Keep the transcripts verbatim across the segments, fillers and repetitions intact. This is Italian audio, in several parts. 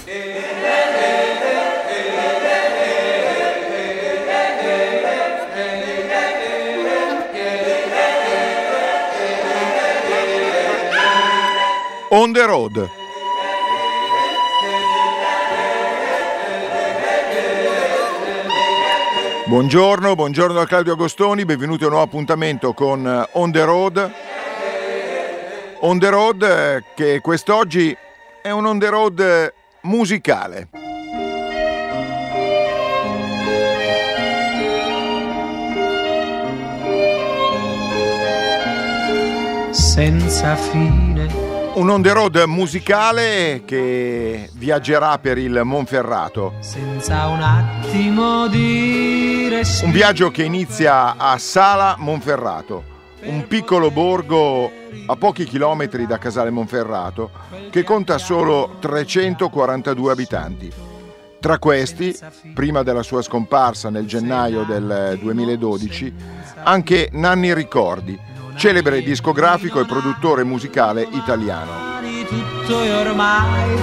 On the Road. Buongiorno, buongiorno da Claudio Agostoni, benvenuti a un nuovo appuntamento con On the Road. On the Road che quest'oggi è un On the Road musicale. Senza fine. Un on the road musicale che viaggerà per il Monferrato. Senza un attimo di respiro. Un viaggio che inizia a Sala Monferrato, un piccolo borgo a pochi chilometri da Casale Monferrato che conta solo trecentoquarantadue abitanti. Tra questi, prima della sua scomparsa nel gennaio del duemiladodici, anche Nanni Ricordi, celebre discografico e produttore musicale italiano. Tutto è ormai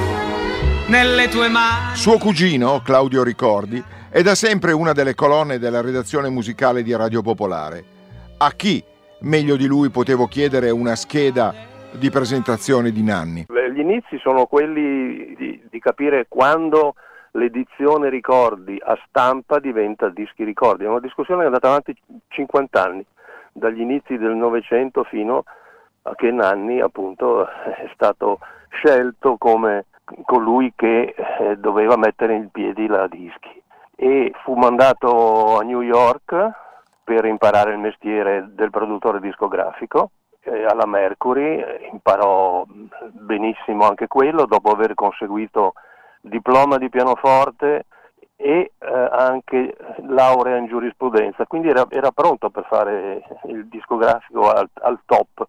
nelle tue mani. Suo cugino, Claudio Ricordi, è da sempre una delle colonne della redazione musicale di Radio Popolare. A chi, meglio di lui, potevo chiedere una scheda di presentazione di Nanni? Gli inizi sono quelli di, di capire quando l'edizione ricordi a stampa diventa dischi ricordi. È una discussione che è andata avanti cinquanta anni. Dagli inizi del Novecento fino a che Nanni appunto è stato scelto come colui che eh, doveva mettere in piedi la dischi, e fu mandato a New York per imparare il mestiere del produttore discografico eh, alla Mercury. Imparò benissimo anche quello dopo aver conseguito diploma di pianoforte e eh, anche laurea in giurisprudenza, quindi era, era pronto per fare il discografico al, al top.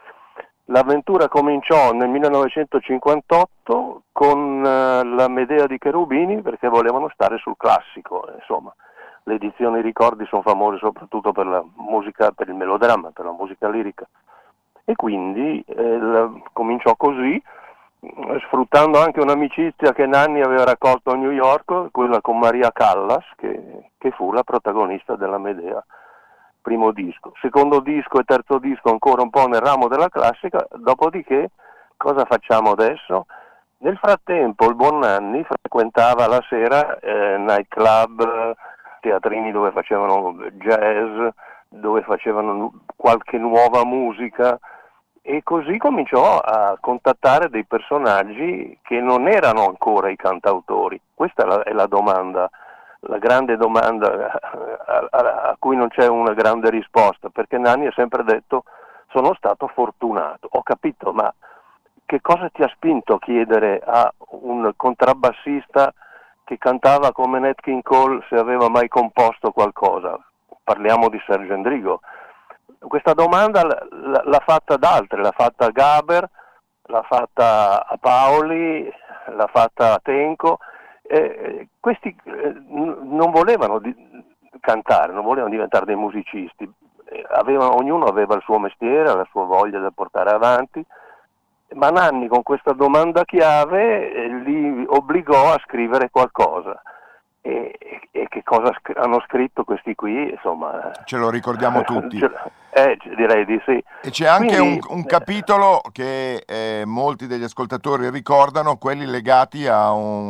L'avventura cominciò nel millenovecentocinquantotto con eh, la Medea di Cherubini, perché volevano stare sul classico. Insomma, le edizioni ricordi sono famose soprattutto per la musica, per il melodramma, per la musica lirica, e quindi eh, la, cominciò così, sfruttando anche un'amicizia che Nanni aveva raccolto a New York, quella con Maria Callas, che, che fu la protagonista della Medea, primo disco. Secondo disco e terzo disco ancora un po' nel ramo della classica, dopodiché cosa facciamo adesso? Nel frattempo il buon Nanni frequentava la sera eh, nightclub, teatrini dove facevano jazz, dove facevano qualche nuova musica, e così cominciò a contattare dei personaggi che non erano ancora i cantautori. Questa è la, è la domanda, la grande domanda a, a, a cui non c'è una grande risposta, perché Nanni ha sempre detto: sono stato fortunato. Ho capito, ma che cosa ti ha spinto a chiedere a un contrabbassista che cantava come Nat King Cole se aveva mai composto qualcosa? Parliamo di Sergio Endrigo. Questa domanda l- l'ha fatta ad altri, l'ha fatta a Gaber, l'ha fatta a Paoli, l'ha fatta a Tenco. Eh, questi eh, n- non volevano di- cantare, non volevano diventare dei musicisti. Eh, avevano, ognuno aveva il suo mestiere, la sua voglia da portare avanti, ma Nanni con questa domanda chiave eh, li obbligò a scrivere qualcosa. E, e che cosa sc- hanno scritto questi qui, insomma, ce lo ricordiamo tutti. Eh, direi di sì. E c'è anche Quindi, un, un capitolo che eh, molti degli ascoltatori ricordano, quelli legati a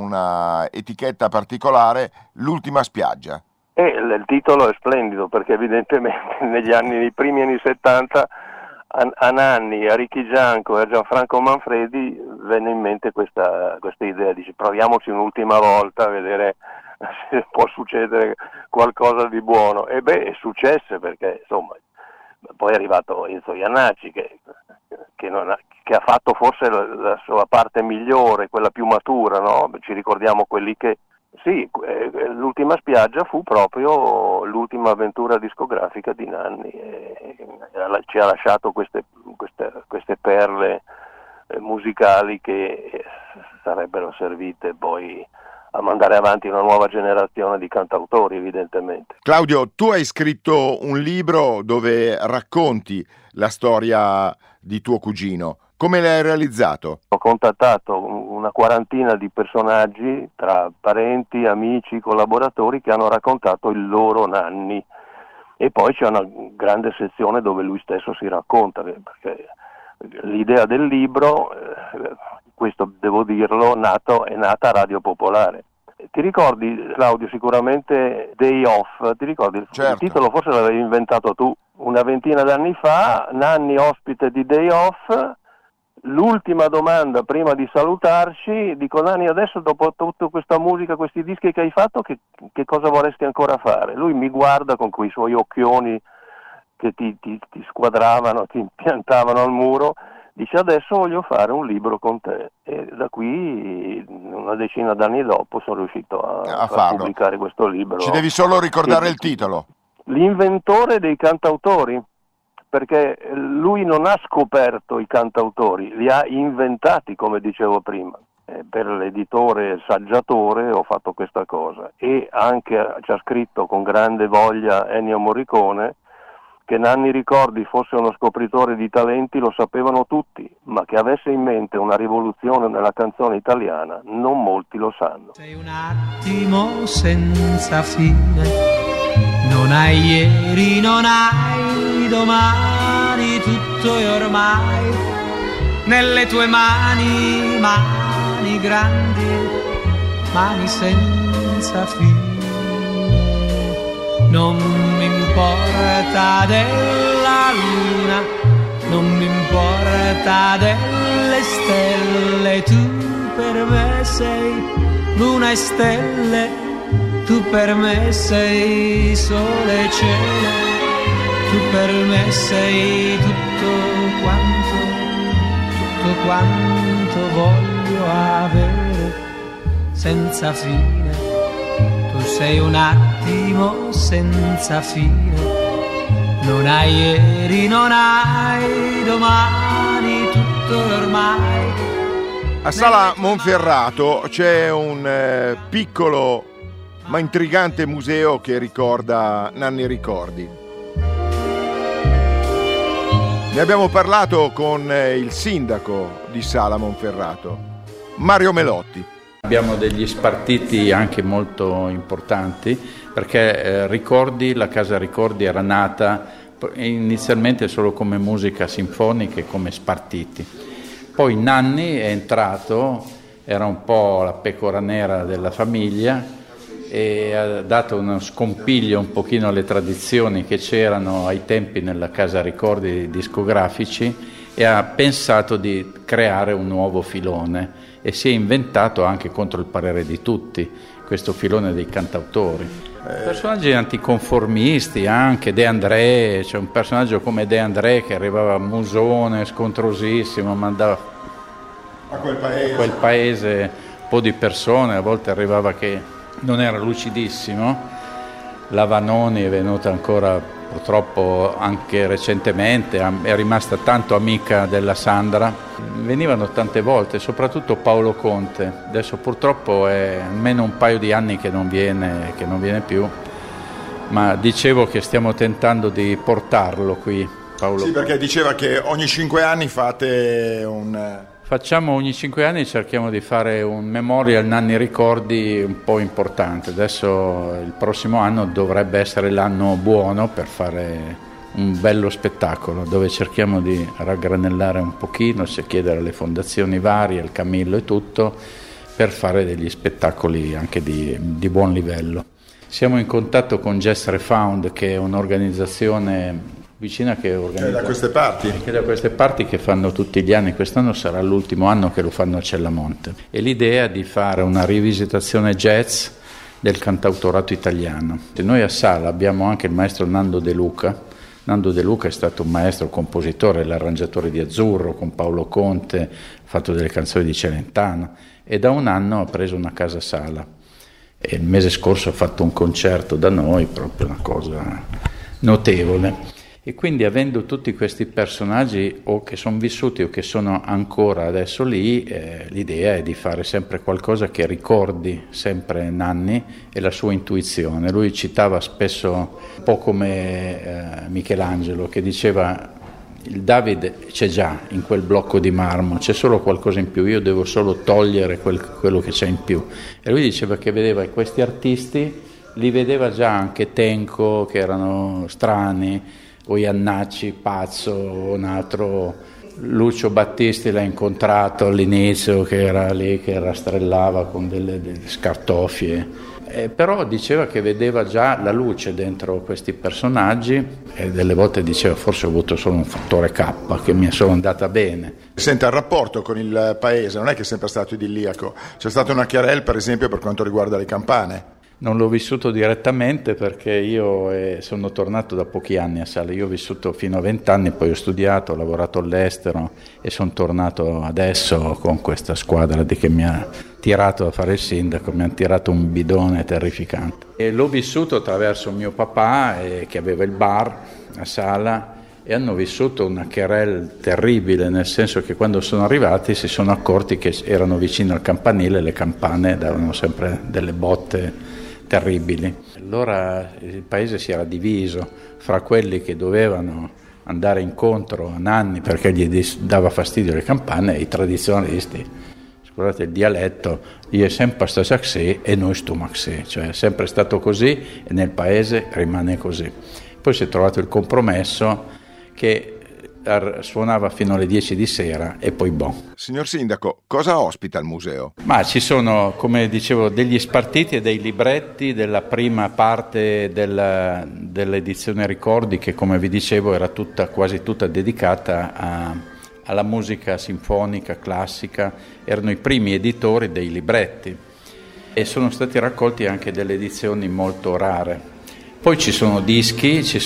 una etichetta particolare, L'ultima spiaggia. E il titolo è splendido, perché evidentemente negli anni, nei primi anni settanta, a, a Nanni, a Ricky Gianco e a Gianfranco Manfredi venne in mente questa, questa idea, dice: proviamoci un'ultima volta a vedere se può succedere qualcosa di buono. E beh, è successo, perché insomma poi è arrivato Enzo Iannacci che, che, non ha, che ha fatto forse la, la sua parte migliore, quella più matura, no? Ci ricordiamo quelli che sì, eh, L'ultima spiaggia fu proprio l'ultima avventura discografica di Nanni, e, e ci ha lasciato queste, queste, queste perle eh, musicali che eh, sarebbero servite poi a mandare avanti una nuova generazione di cantautori, evidentemente. Claudio, tu hai scritto un libro dove racconti la storia di tuo cugino. Come l'hai realizzato? Ho contattato una quarantina di personaggi, tra parenti, amici, collaboratori, che hanno raccontato il loro Nanni, e poi c'è una grande sezione dove lui stesso si racconta, perché l'idea del libro, eh, questo devo dirlo, nato, è nata a Radio Popolare. Ti ricordi, Claudio, sicuramente Day Off? Ti ricordi? Certo. Il titolo forse l'avevi inventato tu una ventina d'anni fa. Nanni ospite di Day Off. L'ultima domanda prima di salutarci, dico: Nanni, adesso dopo tutta questa musica, questi dischi che hai fatto, che, che cosa vorresti ancora fare? Lui mi guarda con quei suoi occhioni che ti, ti, ti squadravano, ti impiantavano al muro, dice: adesso voglio fare un libro con te. E da qui, una decina d'anni dopo, sono riuscito a, a, a pubblicare questo libro. Ci devi solo ricordare e, il titolo. L'inventore dei cantautori, perché lui non ha scoperto i cantautori, li ha inventati, come dicevo prima. Eh, per l'editore Saggiatore ho fatto questa cosa, e anche ci ha scritto con grande voglia Ennio Morricone che Nanni Ricordi fosse uno scopritore di talenti lo sapevano tutti, ma che avesse in mente una rivoluzione nella canzone italiana non molti lo sanno. Sei un attimo senza fine, non hai ieri, non hai domani, tutto è ormai nelle tue mani, mani grandi, mani senza fine. Non mi importa della luna, non mi importa delle stelle, tu per me sei luna e stelle, tu per me sei sole e cielo, tu per me sei tutto quanto, tutto quanto voglio avere senza fine. Tu sei un attimo senza fine, non hai ieri, non hai domani, tutto ormai. A Sala Monferrato c'è un eh, piccolo ma intrigante museo che ricorda Nanni Ricordi. Ne abbiamo parlato con eh, il sindaco di Sala Monferrato, Mario Melotti. Abbiamo degli spartiti anche molto importanti, perché eh, Ricordi, la Casa Ricordi era nata inizialmente solo come musica sinfonica e come spartiti. Poi Nanni è entrato, era un po' la pecora nera della famiglia e ha dato uno scompiglio un pochino alle tradizioni che c'erano ai tempi nella Casa Ricordi discografici e ha pensato di creare un nuovo filone e si è inventato, anche contro il parere di tutti, questo filone dei cantautori. Eh. Personaggi anticonformisti anche, De André, c'è un personaggio come De André che arrivava musone, scontrosissimo, mandava a quel paese. a quel paese un po' di persone, a volte arrivava che non era lucidissimo. La Vanoni è venuta ancora purtroppo anche recentemente, è rimasta tanto amica della Sandra, venivano tante volte, soprattutto Paolo Conte, adesso purtroppo è almeno un paio di anni che non viene, che non viene più, ma dicevo che stiamo tentando di portarlo qui, Paolo. Sì, perché diceva che ogni cinque anni fate un... Facciamo ogni cinque anni, cerchiamo di fare un memorial Nanni Ricordi un po' importante. Adesso il prossimo anno dovrebbe essere l'anno buono per fare un bello spettacolo, dove cerchiamo di raggranellare un pochino, se chiedere alle fondazioni varie, al Camillo e tutto, per fare degli spettacoli anche di, di buon livello. Siamo in contatto con Jazz Refound, che è un'organizzazione vicina che organizza, che da queste parti che da queste parti che fanno tutti gli anni. Quest'anno sarà l'ultimo anno che lo fanno a Cellamonte, e l'idea è di fare una rivisitazione jazz del cantautorato italiano. E noi a Sala abbiamo anche il maestro Nando De Luca. Nando De Luca è stato un maestro compositore, l'arrangiatore di Azzurro con Paolo Conte, ha fatto delle canzoni di Celentano e da un anno ha preso una casa Sala, e il mese scorso ha fatto un concerto da noi, proprio una cosa notevole. E quindi, avendo tutti questi personaggi o che sono vissuti o che sono ancora adesso lì, eh, l'idea è di fare sempre qualcosa che ricordi sempre Nanni e la sua intuizione. Lui citava spesso, un po' come eh, Michelangelo, che diceva: il David c'è già in quel blocco di marmo, c'è solo qualcosa in più, io devo solo togliere quel, quello che c'è in più. E lui diceva che vedeva questi artisti, li vedeva già anche Tenco, che erano strani, o Iannacci, pazzo, un altro... Lucio Battisti l'ha incontrato all'inizio, che era lì che rastrellava con delle, delle scartoffie, eh, però diceva che vedeva già la luce dentro questi personaggi e delle volte diceva forse ho avuto solo un fattore K, che mi è solo andata bene. Senta, il rapporto con il paese non è che è sempre stato idilliaco, c'è stata una querela per esempio per quanto riguarda le campane. Non l'ho vissuto direttamente perché io eh, sono tornato da pochi anni a Sala, io ho vissuto fino a vent'anni, poi ho studiato, ho lavorato all'estero e sono tornato adesso con questa squadra di che mi ha tirato a fare il sindaco, mi hanno tirato un bidone terrificante. E l'ho vissuto attraverso mio papà eh, che aveva il bar a Sala e hanno vissuto una querela terribile, nel senso che quando sono arrivati si sono accorti che erano vicino al campanile e le campane davano sempre delle botte terribili. Allora il paese si era diviso fra quelli che dovevano andare incontro a Nanni perché gli dava fastidio le campane e i tradizionalisti. Scusate il dialetto, io è sempre stato così e noi stiamo così, cioè è sempre stato così e nel paese rimane così. Poi si è trovato il compromesso che suonava fino alle dieci di sera e poi boh. Signor Sindaco, cosa ospita il museo? Ma ci sono, come dicevo, degli spartiti e dei libretti della prima parte della, dell'edizione Ricordi, che come vi dicevo era tutta, quasi tutta dedicata a, alla musica sinfonica, classica, erano i primi editori dei libretti e sono stati raccolti anche delle edizioni molto rare. Poi ci sono dischi, ci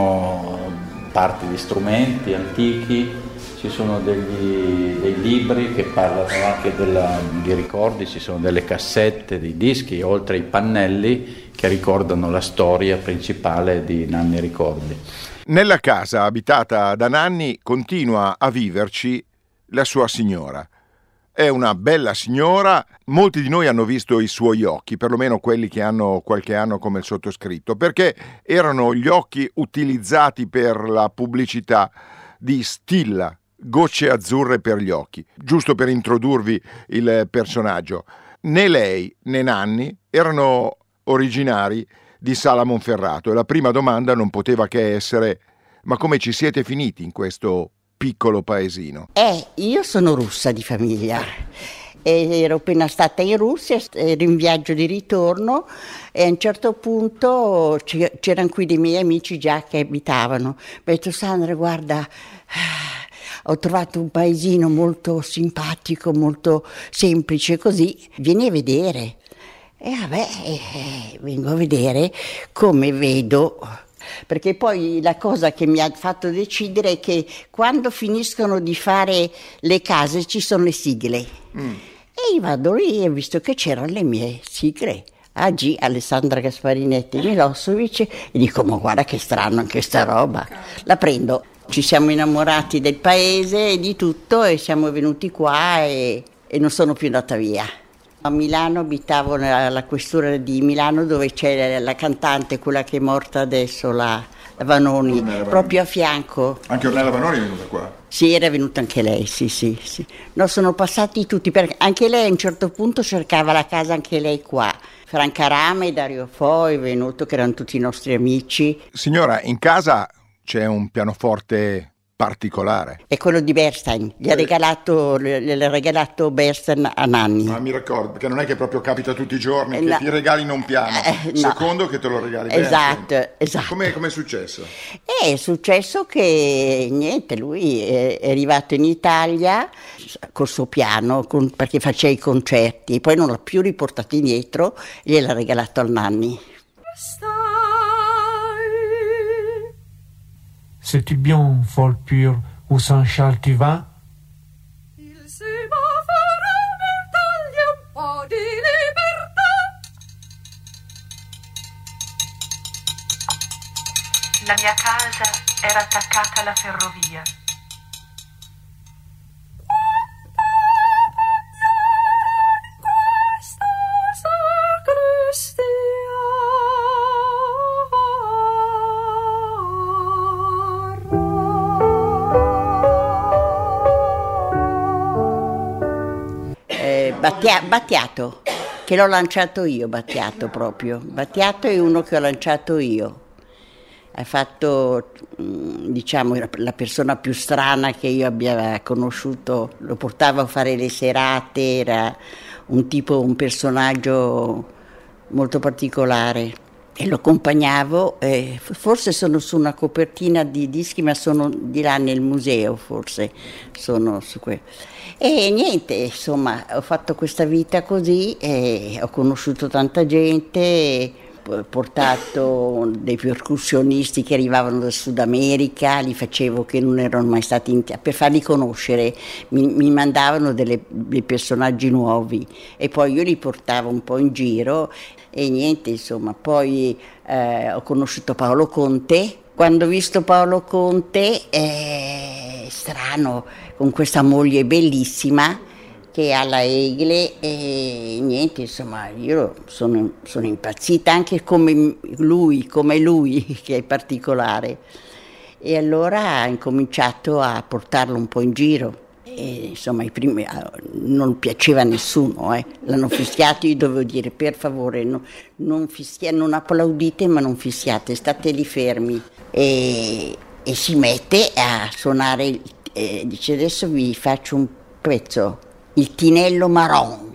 sono parti di strumenti antichi, ci sono degli, dei libri che parlano anche della, di ricordi, ci sono delle cassette, dei dischi, oltre ai pannelli che ricordano la storia principale di Nanni Ricordi. Nella casa abitata da Nanni continua a viverci la sua signora. È una bella signora, molti di noi hanno visto i suoi occhi, perlomeno quelli che hanno qualche anno come il sottoscritto, perché erano gli occhi utilizzati per la pubblicità di Stilla, gocce azzurre per gli occhi, giusto per introdurvi il personaggio. Né lei né Nanni erano originari di Sala Monferrato e la prima domanda non poteva che essere: ma come ci siete finiti in questo piccolo paesino? Eh, io sono russa di famiglia e ero appena stata in Russia, ero in viaggio di ritorno e a un certo punto c'erano qui dei miei amici già che abitavano. Mi ha detto: Sandra, guarda, ho trovato un paesino molto simpatico, molto semplice così, vieni a vedere. E vabbè, eh, vengo a vedere come vedo. Perché poi la cosa che mi ha fatto decidere è che quando finiscono di fare le case ci sono le sigle. Mm. E io vado lì e ho visto che c'erano le mie sigle. A G, Alessandra Gasparinetti Milosevic, e dico: ma guarda che strano anche sta roba. La prendo. Ci siamo innamorati del paese e di tutto e siamo venuti qua e, e non sono più andata via. A Milano abitavo alla questura di Milano, dove c'è la cantante, quella che è morta adesso, la, la Vanoni, Vanoni, proprio a fianco. Anche Ornella Vanoni è venuta qua? Sì, era venuta anche lei, sì, sì, sì. No, sono passati tutti, perché anche lei a un certo punto cercava la casa anche lei qua. Franca Rame, Dario Fo è venuto, che erano tutti i nostri amici. Signora, in casa c'è un pianoforte particolare. È quello di Bernstein, gli ha regalato, l'ha regalato Bernstein a Nanni. Ma mi ricordo, perché non è che proprio capita tutti i giorni che no. ti regalino un piano, eh, no. secondo che te lo regali esatto, Bernstein. Esatto. Com'è, com'è successo? È successo che niente, lui è, è arrivato in Italia col suo piano, con, perché faceva i concerti, poi non l'ha più riportato indietro e gliel'ha regalato al Nanni. C'est-tu bien, folle pure, où Saint-Charles tu vas? Il semaforo mi toglie un po' di libertà. La mia casa era attaccata alla ferrovia. Questa sacrestia Battia- Battiato, che l'ho lanciato io, Battiato proprio. Battiato è uno che ho lanciato io. Ha fatto, diciamo, la persona più strana che io abbia conosciuto. Lo portavo a fare le serate, era un tipo, un personaggio molto particolare. E lo accompagnavo, eh, forse sono su una copertina di dischi, ma sono di là nel museo, forse sono su quello. E niente, insomma, ho fatto questa vita così, e ho conosciuto tanta gente, ho portato dei percussionisti che arrivavano dal Sud America, li facevo che non erano mai stati in te- per farli conoscere, mi, mi mandavano delle, dei personaggi nuovi e poi io li portavo un po' in giro. E niente, insomma, poi eh, ho conosciuto Paolo Conte. Quando ho visto Paolo Conte, è strano, con questa moglie bellissima che ha la Egle, e niente, insomma, io sono, sono impazzita anche come lui, come lui, che è particolare. E allora ho incominciato a portarlo un po' in giro. E, insomma, i primi non piaceva a nessuno, eh. L'hanno fischiato, io dovevo dire per favore no, non, fischia, non applaudite ma non fischiate, state lì fermi. E, e si mette a suonare, eh, dice adesso vi faccio un pezzo, il Tinello Marron,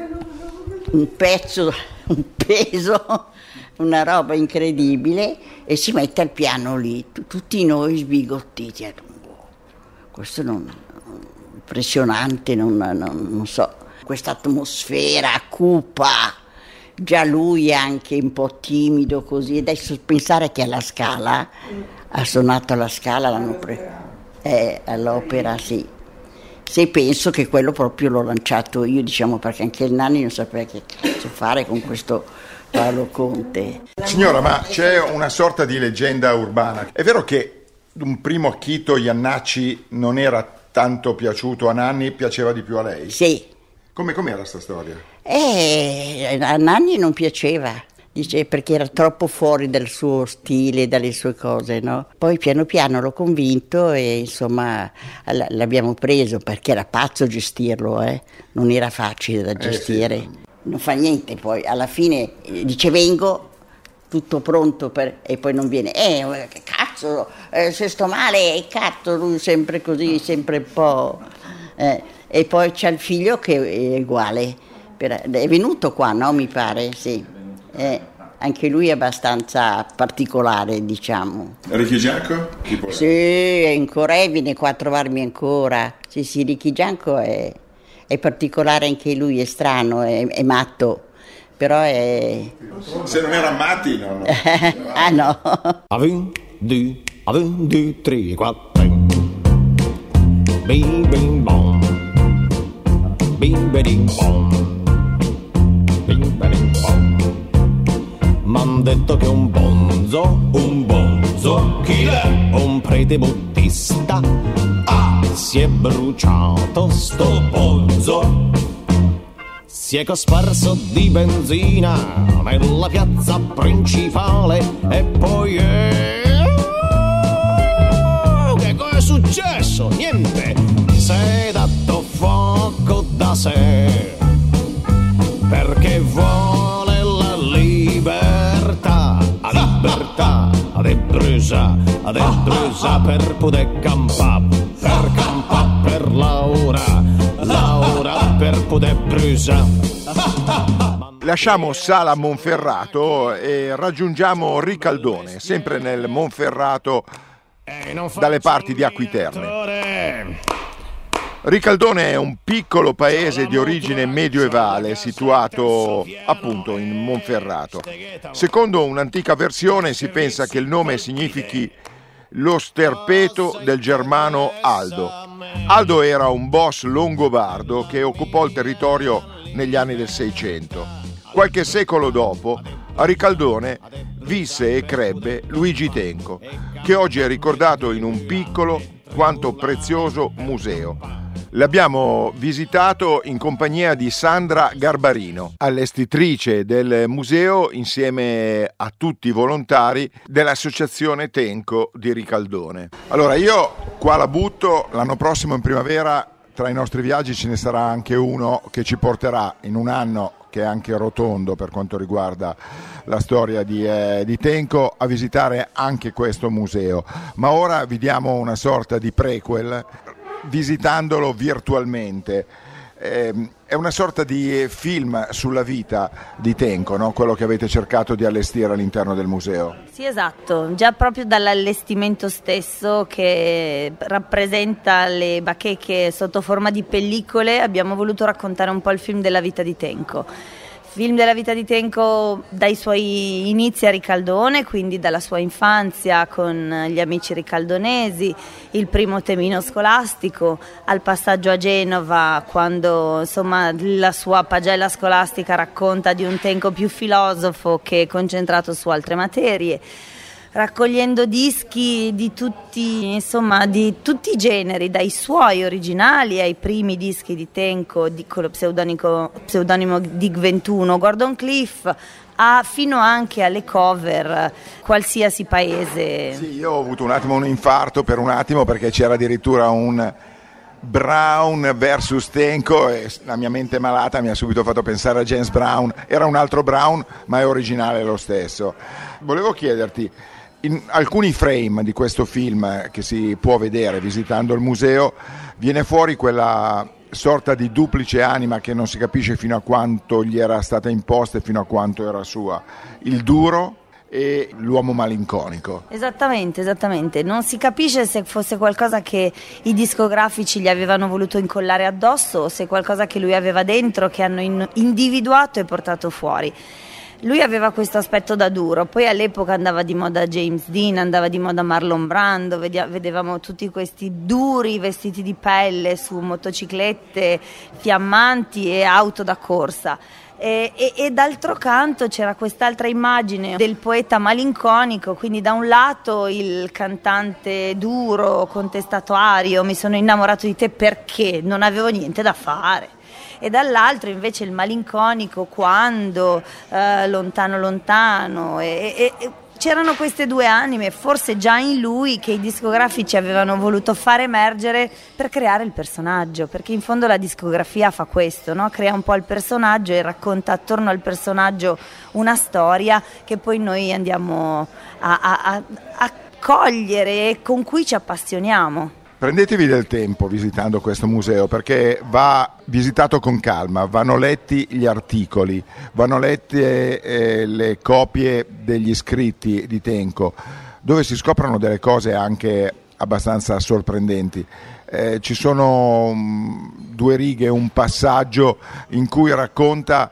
un pezzo, un peso, una roba incredibile, e si mette al piano lì, tutti noi sbigottiti, questo non... impressionante, non, non, non so, questa atmosfera cupa, già lui è anche un po' timido così, adesso pensare che alla Scala, ha suonato alla Scala, l'hanno preso, eh, all'opera, sì, se penso che quello proprio l'ho lanciato io, diciamo, perché anche il Nanni non sapeva che cazzo fare con questo Paolo Conte. Signora, ma c'è una sorta di leggenda urbana, è vero che un primo acchito Iannacci non era tanto piaciuto a Nanni, piaceva di più a lei? Sì. Come, com'era sta storia? Eh, a Nanni non piaceva, dice, perché era troppo fuori dal suo stile, dalle sue cose, no? Poi piano piano l'ho convinto e insomma l'abbiamo preso, perché era pazzo gestirlo, eh? Non era facile da gestire. Eh, sì. Non fa niente, poi alla fine dice vengo, tutto pronto per, e poi non viene, eh che cazzo, eh, se sto male, eh, cazzo, lui sempre così, sempre un po', eh, e poi c'ha il figlio che è uguale, per, è venuto qua, no, mi pare, sì, eh, anche lui è abbastanza particolare, diciamo. Ricky Gianco? Sì, è ancora, eh, viene qua a trovarmi ancora, sì sì, Ricky Gianco è, è particolare anche lui, è strano, è, è matto. Però è... Se non era Matti, no, no. Ah no. Un, due, un, due, tre, quattro. Bim bim bom. Bim bim bom. Bim bim bom. M'han detto che un bonzo, un bonzo, chi è? Un prete buddista. Ah, si è bruciato sto bonzo. Si è cosparso di benzina nella piazza principale e poi è... Che cosa è successo? Niente! Si è dato fuoco da sé perché vuole la libertà, la libertà, è brusa, è brusa per poter campare, per campare per Laura, Laura per poter brusa. Lasciamo Sala Monferrato e raggiungiamo Ricaldone, sempre nel Monferrato, dalle parti di Acquiterme. Ricaldone è un piccolo paese di origine medioevale situato appunto in Monferrato. Secondo un'antica versione si pensa che il nome significhi lo sterpeto del germano Aldo. Aldo era un boss longobardo che occupò il territorio negli anni del Seicento. Qualche secolo dopo, a Ricaldone visse e crebbe Luigi Tenco, che oggi è ricordato in un piccolo quanto prezioso museo. L'abbiamo visitato in compagnia di Sandra Garbarino, allestitrice del museo insieme a tutti i volontari dell'associazione Tenco di Ricaldone. Allora io qua la butto, l'anno prossimo in primavera tra i nostri viaggi ce ne sarà anche uno che ci porterà in un anno che è anche rotondo per quanto riguarda la storia di, eh, di Tenco, a visitare anche questo museo. Ma ora vi diamo una sorta di prequel visitandolo virtualmente. Eh, è una sorta di film sulla vita di Tenco, no? Quello che avete cercato di allestire all'interno del museo. Sì, esatto, già proprio dall'allestimento stesso che rappresenta le bacheche sotto forma di pellicole abbiamo voluto raccontare un po' il film della vita di Tenco. Film della vita di Tenco dai suoi inizi a Ricaldone, quindi dalla sua infanzia con gli amici ricaldonesi, il primo temino scolastico, al passaggio a Genova quando insomma la sua pagella scolastica racconta di un Tenco più filosofo che concentrato su altre materie, raccogliendo dischi di tutti, insomma, di tutti i generi, dai suoi originali ai primi dischi di Tenco, di, con lo pseudonimo, pseudonimo Dig ventuno, Gordon Cliff, a, fino anche alle cover, qualsiasi paese. Sì, io ho avuto un attimo un infarto per un attimo perché c'era addirittura un Brown versus Tenco e la mia mente malata mi ha subito fatto pensare a James Brown. Era un altro Brown, ma è originale lo stesso. Volevo chiederti, in alcuni frame di questo film che si può vedere visitando il museo viene fuori quella sorta di duplice anima che non si capisce fino a quanto gli era stata imposta e fino a quanto era sua, il duro e l'uomo malinconico. Esattamente, esattamente. Non si capisce se fosse qualcosa che i discografici gli avevano voluto incollare addosso o se qualcosa che lui aveva dentro, che hanno individuato e portato fuori. Lui aveva questo aspetto da duro, poi all'epoca andava di moda James Dean, andava di moda Marlon Brando, vedevamo tutti questi duri vestiti di pelle su motociclette fiammanti e auto da corsa. E, e, e d'altro canto c'era quest'altra immagine del poeta malinconico, quindi da un lato il cantante duro, contestatario, mi sono innamorato di te perché non avevo niente da fare, e dall'altro invece il malinconico quando eh, lontano lontano e, e, e c'erano queste due anime, forse già in lui, che i discografici avevano voluto far emergere per creare il personaggio, perché in fondo la discografia fa questo, no? Crea un po' il personaggio e racconta attorno al personaggio una storia che poi noi andiamo a, a, a, a cogliere e con cui ci appassioniamo. Prendetevi del tempo visitando questo museo perché va visitato con calma, vanno letti gli articoli, vanno lette eh, le copie degli scritti di Tenco, dove si scoprono delle cose anche abbastanza sorprendenti. Eh, ci sono um, due righe, un passaggio in cui racconta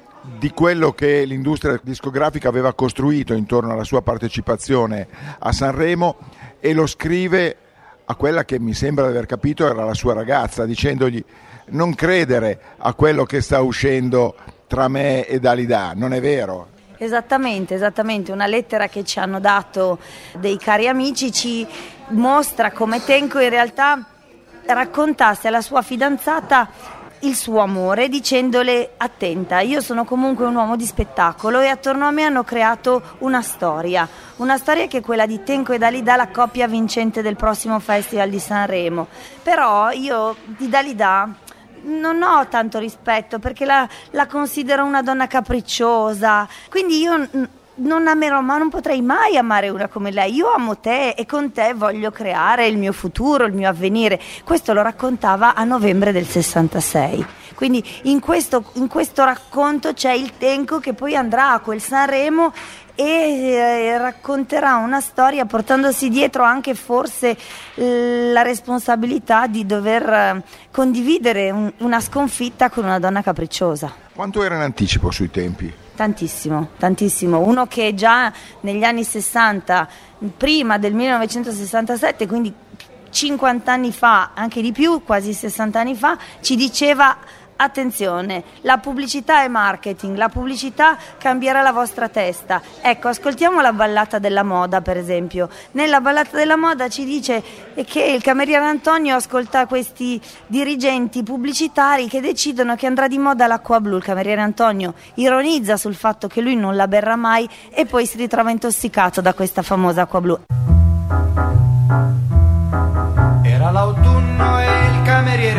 di quello che l'industria discografica aveva costruito intorno alla sua partecipazione a Sanremo e lo scrive a quella che mi sembra di aver capito era la sua ragazza, dicendogli: non credere a quello che sta uscendo tra me e Dalida, non è vero. Esattamente, esattamente, una lettera che ci hanno dato dei cari amici ci mostra come Tenco in realtà raccontasse alla sua fidanzata il suo amore, dicendole: attenta, io sono comunque un uomo di spettacolo e attorno a me hanno creato una storia, una storia che è quella di Tenco e Dalida, la coppia vincente del prossimo Festival di Sanremo. Però io di Dalida non ho tanto rispetto perché la, la considero una donna capricciosa, quindi io non amerò, ma non potrei mai amare una come lei. Io amo te e con te voglio creare il mio futuro, il mio avvenire. Questo lo raccontava a novembre del sessantasei. Quindi in questo, in questo racconto c'è il Tenco che poi andrà a quel Sanremo e eh, racconterà una storia portandosi dietro anche forse eh, la responsabilità di dover eh, condividere un, una sconfitta con una donna capricciosa. Quanto era in anticipo sui tempi? Tantissimo, tantissimo. Uno che già negli anni sessanta, prima del millenovecentosessantasette, quindi cinquanta anni fa, anche di più, quasi sessanta anni fa, ci diceva: attenzione, la pubblicità è marketing, la pubblicità cambierà la vostra testa. Ecco, ascoltiamo la ballata della moda, per esempio. Nella ballata della moda ci dice che il cameriere Antonio ascolta questi dirigenti pubblicitari che decidono che andrà di moda l'acqua blu. Il cameriere Antonio ironizza sul fatto che lui non la berrà mai e poi si ritrova intossicato da questa famosa acqua blu. Era l'autunno e il cameriere Antonio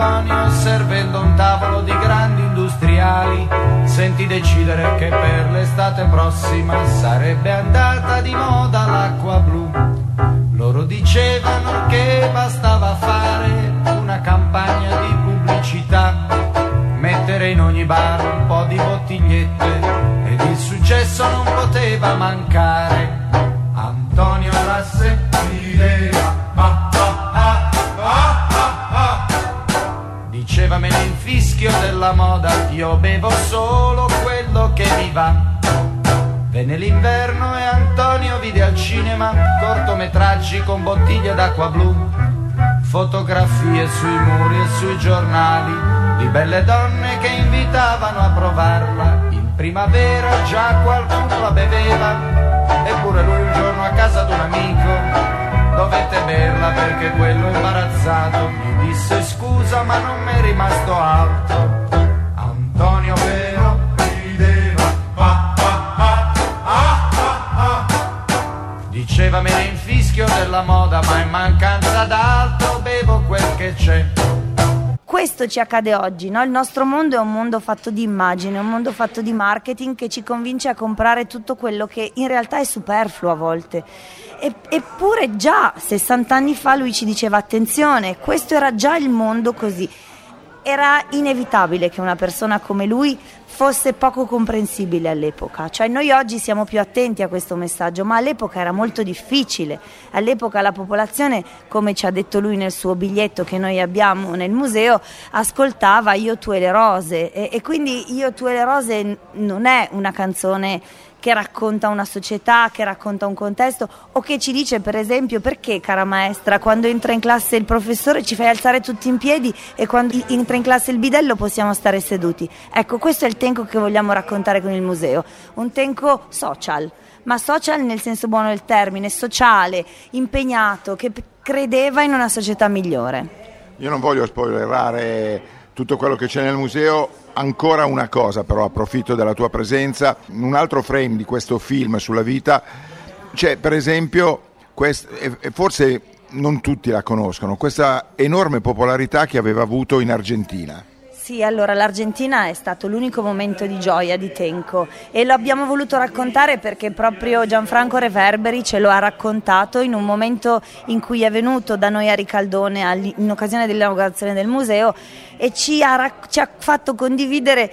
Antonio, servendo un tavolo di grandi industriali, sentì decidere che per l'estate prossima sarebbe andata di moda l'acqua blu. Loro dicevano che bastava fare una campagna di pubblicità, mettere in ogni bar un po' di bottigliette ed il successo non poteva mancare. Antonio Rasse rideva, ah, ah, ah, ah, ah, ah. Diceva: me ne infischio della moda, io bevo solo quello che mi va. Venne l'inverno e Antonio vide al cinema cortometraggi con bottiglie d'acqua blu, fotografie sui muri e sui giornali di belle donne che invitavano a provarla. In primavera già qualcuno la beveva, eppure lui un giorno a casa d'un amico dovette berla perché quello imbarazzato gli disse: scusa ma non mi è rimasto alto. Antonio però rideva, ah, ah, ah, ah, ah, ah. Diceva: me ne infischio della moda, ma in mancanza d'altro bevo quel che c'è. Questo ci accade oggi, no? Il nostro mondo è un mondo fatto di immagine, un mondo fatto di marketing che ci convince a comprare tutto quello che in realtà è superfluo a volte. E, eppure già sessanta anni fa lui ci diceva: attenzione, questo era già il mondo così. Era inevitabile che una persona come lui fosse poco comprensibile all'epoca, cioè noi oggi siamo più attenti a questo messaggio, ma all'epoca era molto difficile. All'epoca la popolazione, come ci ha detto lui nel suo biglietto che noi abbiamo nel museo, ascoltava Io, tu e le rose, e, e quindi Io, tu e le rose non è una canzone che racconta una società, che racconta un contesto, o che ci dice, per esempio, perché, cara maestra, quando entra in classe il professore ci fai alzare tutti in piedi e quando entra in classe il bidello possiamo stare seduti. Ecco, questo è il Tenco che vogliamo raccontare con il museo, un Tenco social, ma social nel senso buono del termine, sociale, impegnato, che credeva in una società migliore. Io non voglio spoilerare tutto quello che c'è nel museo. Ancora una cosa, però approfitto della tua presenza, un altro frame di questo film sulla vita c'è, per esempio, quest- e forse non tutti la conoscono, questa enorme popolarità che aveva avuto in Argentina. Sì, allora l'Argentina è stato l'unico momento di gioia di Tenco e lo abbiamo voluto raccontare perché proprio Gianfranco Reverberi ce lo ha raccontato in un momento in cui è venuto da noi a Ricaldone in occasione dell'inaugurazione del museo e ci ha, ci ha fatto condividere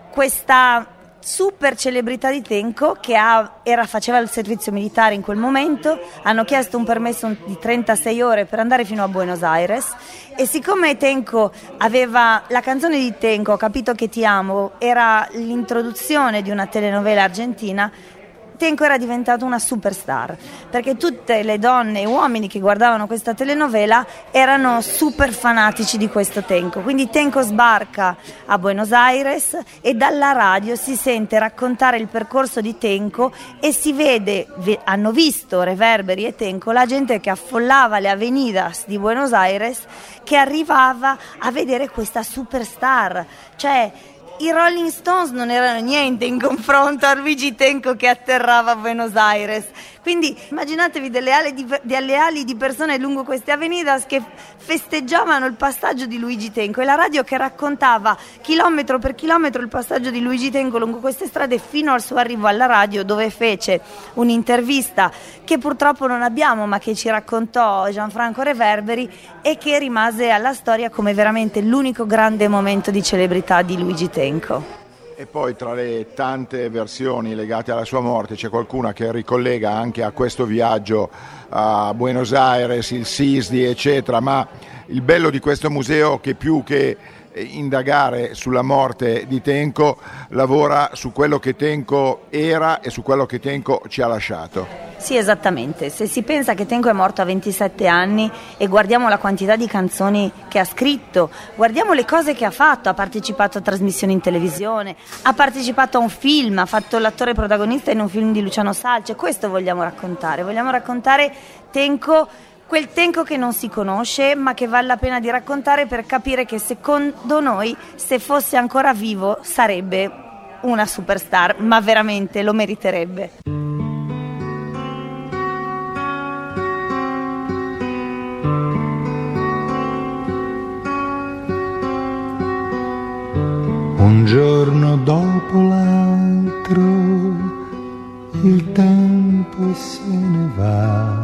questa super celebrità di Tenco che ha, era, faceva il servizio militare in quel momento. Hanno chiesto un permesso di trentasei ore per andare fino a Buenos Aires e siccome Tenco aveva la canzone di Tenco, Ho capito che ti amo, era l'introduzione di una telenovela argentina, Tenco era diventato una superstar perché tutte le donne e uomini che guardavano questa telenovela erano super fanatici di questo Tenco. Quindi Tenco sbarca a Buenos Aires e dalla radio si sente raccontare il percorso di Tenco e si vede, hanno visto Reverberi e Tenco, la gente che affollava le avenidas di Buenos Aires che arrivava a vedere questa superstar, cioè i Rolling Stones non erano niente in confronto a Luigi Tenco che atterrava a Buenos Aires. Quindi immaginatevi delle ali di, delle ali di persone lungo queste avenidas che festeggiavano il passaggio di Luigi Tenco e la radio che raccontava chilometro per chilometro il passaggio di Luigi Tenco lungo queste strade fino al suo arrivo alla radio, dove fece un'intervista che purtroppo non abbiamo ma che ci raccontò Gianfranco Reverberi e che rimase alla storia come veramente l'unico grande momento di celebrità di Luigi Tenco. E poi tra le tante versioni legate alla sua morte c'è qualcuna che ricollega anche a questo viaggio a Buenos Aires, il SISDI eccetera, ma il bello di questo museo è che più che indagare sulla morte di Tenco lavora su quello che Tenco era e su quello che Tenco ci ha lasciato. Sì, esattamente. Se si pensa che Tenco è morto a ventisette anni e guardiamo la quantità di canzoni che ha scritto, guardiamo le cose che ha fatto, ha partecipato a trasmissioni in televisione, ha partecipato a un film, ha fatto l'attore protagonista in un film di Luciano Salce. Questo vogliamo raccontare, vogliamo raccontare Tenco, quel Tenco che non si conosce ma che vale la pena di raccontare per capire che secondo noi se fosse ancora vivo sarebbe una superstar, ma veramente lo meriterebbe. l'altro il tempo se ne va.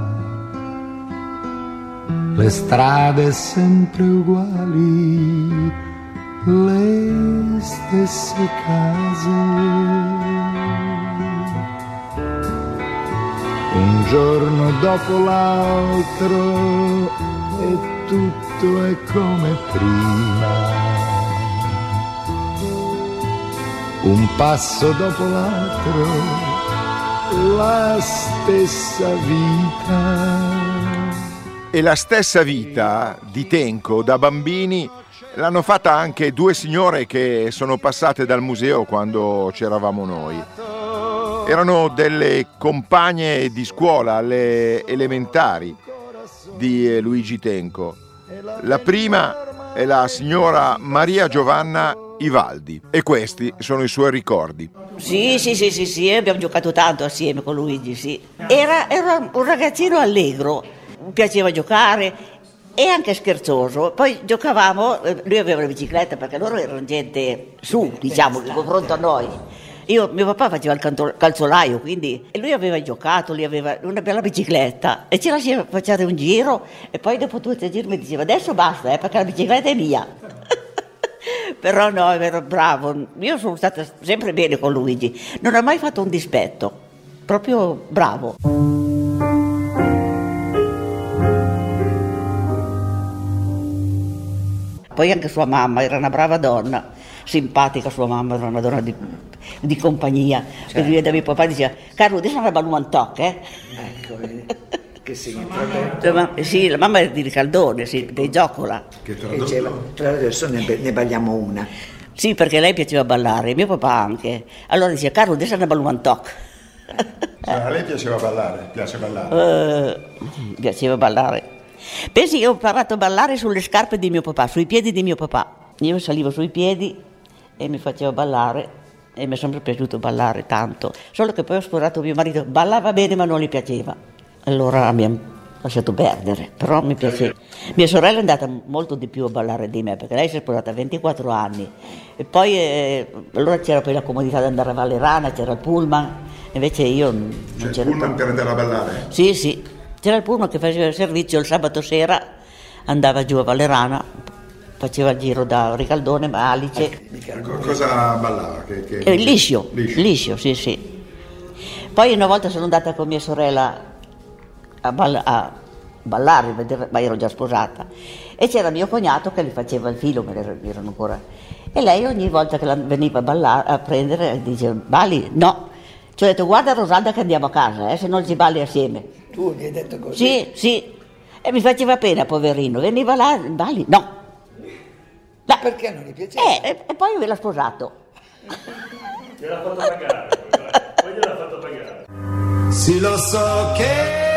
Le strade sempre uguali, le stesse case. Un giorno dopo l'altro e tutto è come prima. Un passo dopo l'altro, la stessa vita. E la stessa vita di Tenco da bambini l'hanno fatta anche due signore che sono passate dal museo quando c'eravamo noi. Erano delle compagne di scuola alle elementari di Luigi Tenco. La prima è la signora Maria Giovanna Ivaldi e questi sono i suoi ricordi. Sì, sì, sì, sì, sì, abbiamo giocato tanto assieme con Luigi, sì. Era, era un ragazzino allegro, mi piaceva giocare e anche scherzoso. Poi giocavamo, lui aveva la bicicletta perché loro erano gente su, diciamo, in confronto a noi. Io, mio papà faceva il canto, calzolaio, quindi e lui aveva giocato, lui aveva una bella bicicletta e ce la faceva un giro e poi dopo due o tre giri mi diceva adesso basta eh, perché la bicicletta è mia. Però no, ero bravo, io sono stata sempre bene con Luigi, non ho mai fatto un dispetto, proprio bravo. Poi anche sua mamma era una brava donna, simpatica sua mamma, era una donna di, di compagnia, certo. Per lui da mio papà diceva, Carlo, adesso è una un tocco, eh? Ecco, che significa? La mamma, sì, la mamma era di Ricaldone, sì, dei Giocola. Che diceva, però adesso ne, ne balliamo una. Sì, perché lei piaceva ballare, mio papà anche. Allora diceva, Carlo, adesso è una un tocco. Cioè, a lei piaceva ballare? Piace ballare? Uh, piaceva ballare. Pensi che ho imparato a ballare sulle scarpe di mio papà, sui piedi di mio papà. Io salivo sui piedi e mi facevo ballare e mi è sempre piaciuto ballare tanto. Solo che poi ho sposato mio marito, ballava bene ma non gli piaceva. Allora mi ha lasciato perdere, però mi piaceva. Mia sorella è andata molto di più a ballare di me perché lei si è sposata a ventiquattro anni e poi eh, allora c'era poi la comodità di andare a Vallerana, c'era il pullman, invece io non cioè, c'era il pullman per andare a ballare? Sì, sì, c'era il pullman che faceva il servizio il sabato sera, andava giù a Vallerana, faceva il giro da Ricaldone, ma Alice. Cosa ballava? Che, che... Eh, liscio, liscio, liscio, sì, sì. Poi una volta sono andata con mia sorella a, ball- a ballare, ma ero già sposata, e c'era mio cognato che gli faceva il filo, me ne erano ancora. E lei ogni volta che la veniva a ballare, a prendere, diceva, balli? No. Ci ho detto, guarda Rosalda che andiamo a casa, eh, se non ci balli assieme. Tu gli hai detto così? Sì, sì. E mi faceva pena, poverino. Veniva là, balli? No. No. Perché non gli piaceva? Eh, e, e poi io l'ho sposato. Gliel'ha fatto pagare, poi gliel'ha fatto pagare. Sì, lo so che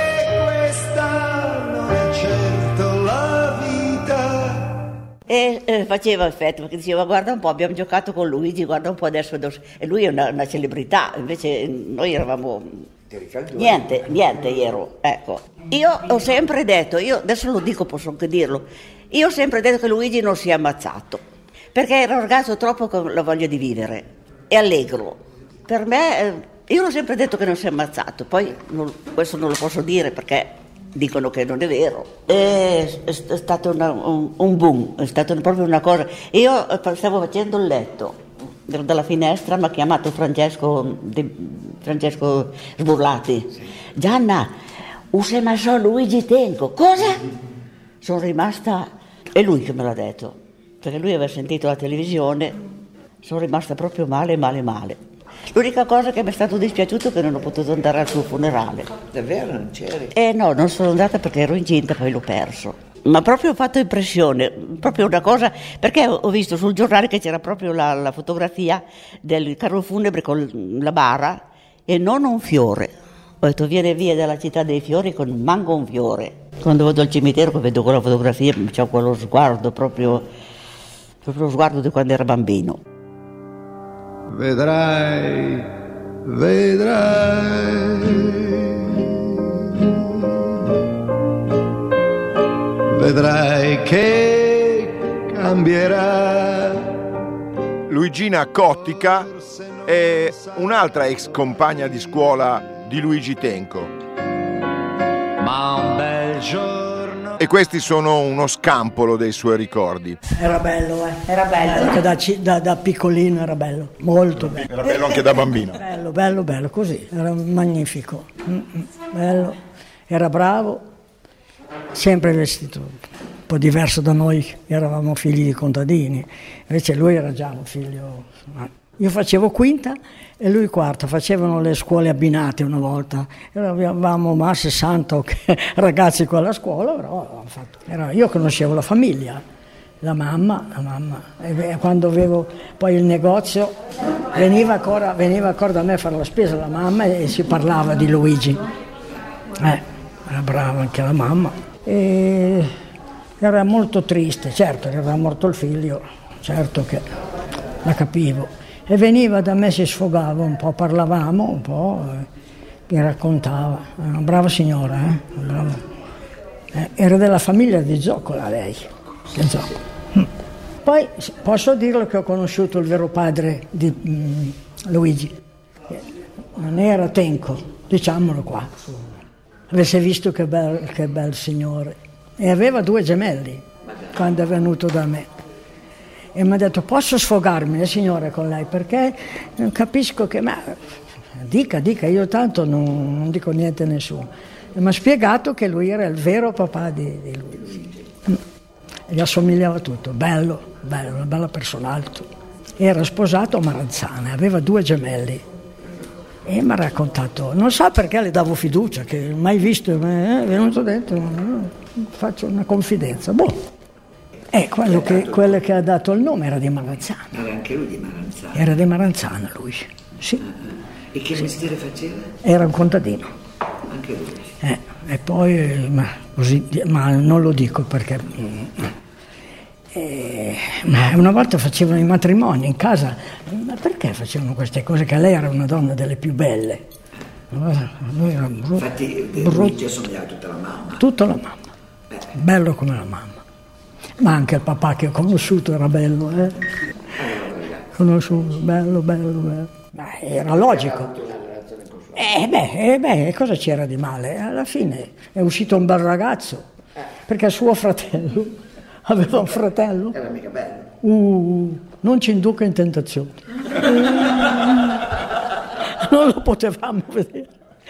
questa non è certo la vita. E eh, faceva effetto, perché diceva, guarda un po', abbiamo giocato con Luigi, guarda un po' adesso. E lui è una, una celebrità, invece noi eravamo... Niente, niente ero, ecco. Io ho sempre detto, io adesso lo dico, posso anche dirlo, io ho sempre detto che Luigi non si è ammazzato, perché era un ragazzo troppo con la voglia di vivere, è allegro. Per me, eh, io l'ho sempre detto che non si è ammazzato, poi non, questo non lo posso dire perché dicono che non è vero. È, è stato una, un, un boom, è stata proprio una cosa. Io stavo facendo il letto, dalla finestra mi ha chiamato Francesco, Francesco Sburlati. Gianna, usa ma so Luigi Tenco. Cosa? Sono rimasta, è lui che me l'ha detto, perché lui aveva sentito la televisione, sono rimasta proprio male, male, male. L'unica cosa che mi è stato dispiaciuto è che non ho potuto andare al suo funerale. Davvero non c'eri? Eh no, non sono andata perché ero incinta, poi l'ho perso. Ma proprio ho fatto impressione, proprio una cosa, perché ho visto sul giornale che c'era proprio la, la fotografia del carro funebre con la bara e non un fiore. Ho detto viene via dalla città dei fiori con manco un fiore. Quando vado al cimitero che vedo quella fotografia c'ho quello sguardo proprio, proprio lo sguardo di quando era bambino. Vedrai, vedrai. Vedrai che cambierà. Luigina Cottica è un'altra ex compagna di scuola di Luigi Tenco. Ma un bel giorno. E questi sono uno scampolo dei suoi ricordi. Era bello, eh. Era bello. Anche da, da, da piccolino era bello, molto bello. Era bello anche da bambino. Bello, bello, bello, così, era magnifico. Mm-mm, bello, era bravo, sempre vestito un po' diverso da noi, eravamo figli di contadini, invece lui era già un figlio. Io facevo quinta e lui quarta, facevano le scuole abbinate una volta, eravamo ma sessanta ragazzi con la scuola, però fatto, era, io conoscevo la famiglia, la mamma, la mamma, e quando avevo poi il negozio veniva ancora, veniva ancora da me a fare la spesa la mamma e si parlava di Luigi, eh, era brava anche la mamma, e era molto triste, certo che era morto il figlio, certo che la capivo. E veniva da me, si sfogava un po', parlavamo un po', eh, mi raccontava. Era una brava signora, eh? Brava. Eh, era della famiglia di Zoccola lei, di Zoccola. Mm. Poi posso dirlo che ho conosciuto il vero padre di mm, Luigi. Non era Tenco, diciamolo qua. Avesse visto che bel, che bel signore. E aveva due gemelli quando è venuto da me. E mi ha detto, posso sfogarmi, signore, con lei, perché non capisco che... Ma dica, dica, io tanto non, non dico niente a nessuno. E mi ha spiegato che lui era il vero papà di, di lui. E gli assomigliava tutto, bello, bello, una bella persona, alto. Era sposato a Maranzana, aveva due gemelli. E mi ha raccontato, non sa perché le davo fiducia, che mai visto, è venuto dentro, faccio una confidenza. Boh. Eh, quello che, quello che ha dato il nome era di Maranzana. Era anche lui di Maranzana? Era di Maranzana lui, sì. E che mestiere faceva? Era un contadino. Anche lui? Eh, e poi, ma, così, ma non lo dico perché... Eh, ma una volta facevano i matrimoni in casa, ma perché facevano queste cose? Che lei era una donna delle più belle. Lui era brutto. Infatti Luigi assomigliava tutta la mamma. Tutta la mamma. Eh. Bello come la mamma. Ma anche il papà che ho conosciuto era bello, eh? Conosciuto, bello, bello, bello. Ma era logico. Eh beh, eh beh, cosa c'era di male? Alla fine è uscito un bel ragazzo, perché suo fratello aveva un fratello. Era mica bello. Uh, non ci induca in tentazione. Non lo potevamo vedere.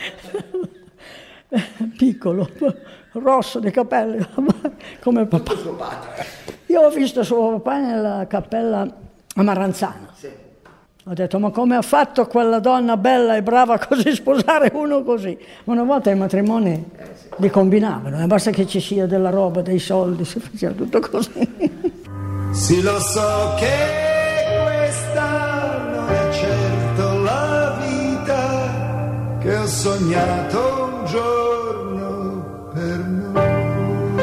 Piccolo, rosso di capelli, come il papà. Io ho visto suo papà nella cappella a Maranzana. Sì. Ho detto, ma come ha fatto quella donna bella e brava così sposare uno così? Ma una volta i matrimoni eh, sì. li combinavano, e basta che ci sia della roba, dei soldi, si faceva tutto così. Sì, lo so che questa non è certo la vita che ho sognato un giorno per noi.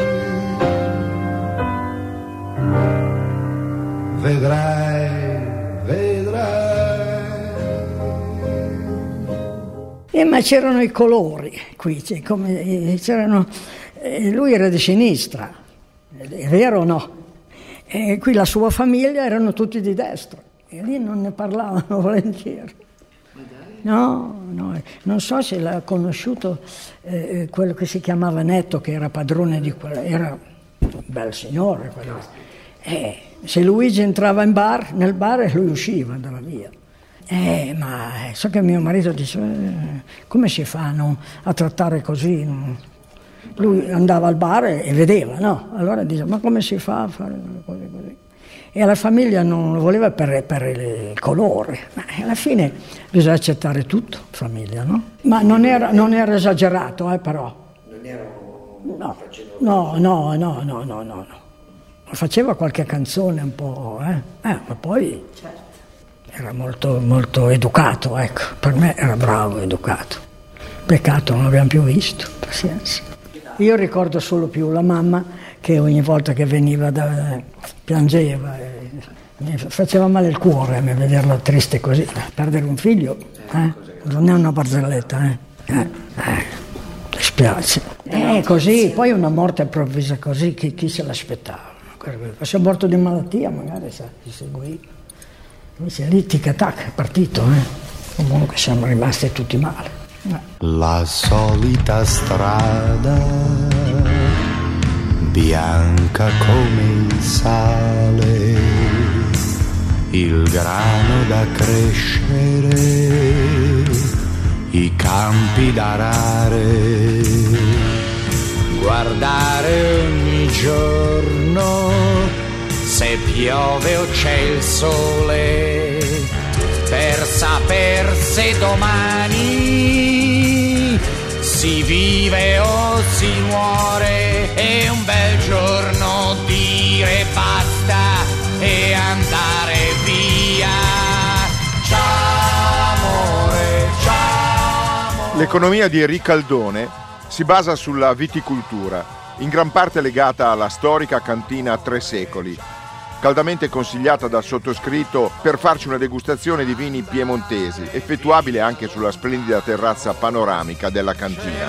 Vedrai, vedrai. Eh, ma c'erano i colori qui, cioè, come, c'erano, eh, lui era di sinistra, è vero o no? E qui la sua famiglia erano tutti di destra e lì non ne parlavano volentieri. No, no, non so se l'ha conosciuto eh, quello che si chiamava Netto, che era padrone di quello, era un bel signore quello. Eh, se Luigi entrava in bar, nel bar e lui usciva, andava via. Eh, ma so che mio marito dice, eh, come si fa no, a trattare così? No? Lui andava al bar e, e vedeva, no? Allora dice, ma come si fa a fare cose così? E la famiglia non lo voleva per, per il colore, ma alla fine bisogna accettare tutto, famiglia, no? Ma non era, non era esagerato, eh, però. Non ero... No, no, no, no, no, no, no. Faceva qualche canzone un po', eh? eh ma poi certo. Era molto, molto educato, ecco. Per me era bravo, educato. Peccato non l'abbiamo più visto, pazienza. Io ricordo solo più la mamma che ogni volta che veniva da, piangeva, e mi faceva male il cuore a me vederla triste così. Perdere un figlio eh? non è una barzelletta, eh? Eh, eh, dispiace. Eh, così, poi una morte improvvisa così, chi, chi se l'aspettava? Se è morto di malattia magari sa, si seguì. Invece lì tic-tac è partito, eh. Comunque siamo rimasti tutti male. Eh. La solita strada, bianca come il sale, il grano da crescere, i campi da arare, guardare ogni giorno se piove o c'è il sole, per saper se domani si vive o si muore, e un bel giorno dire basta e andare via. Ciao amore, ciao amore. L'economia di Ricaldone si basa sulla viticoltura, in gran parte legata alla storica cantina Tre Secoli, caldamente consigliata dal sottoscritto per farci una degustazione di vini piemontesi, effettuabile anche sulla splendida terrazza panoramica della cantina.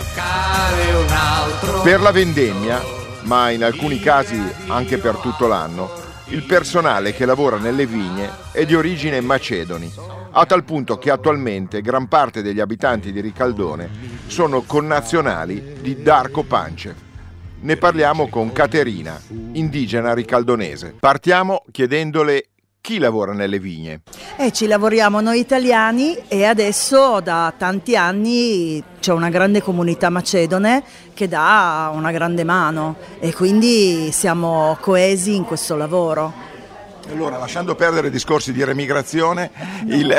Per la vendemmia, ma in alcuni casi anche per tutto l'anno, il personale che lavora nelle vigne è di origine macedoni, a tal punto che attualmente gran parte degli abitanti di Ricaldone sono connazionali di Darko Pancev. Ne parliamo con Caterina, indigena ricaldonese. Partiamo chiedendole chi lavora nelle vigne. Eh, ci lavoriamo noi italiani e adesso da tanti anni c'è una grande comunità macedone che dà una grande mano e quindi siamo coesi in questo lavoro. Allora, lasciando perdere discorsi di remigrazione, il,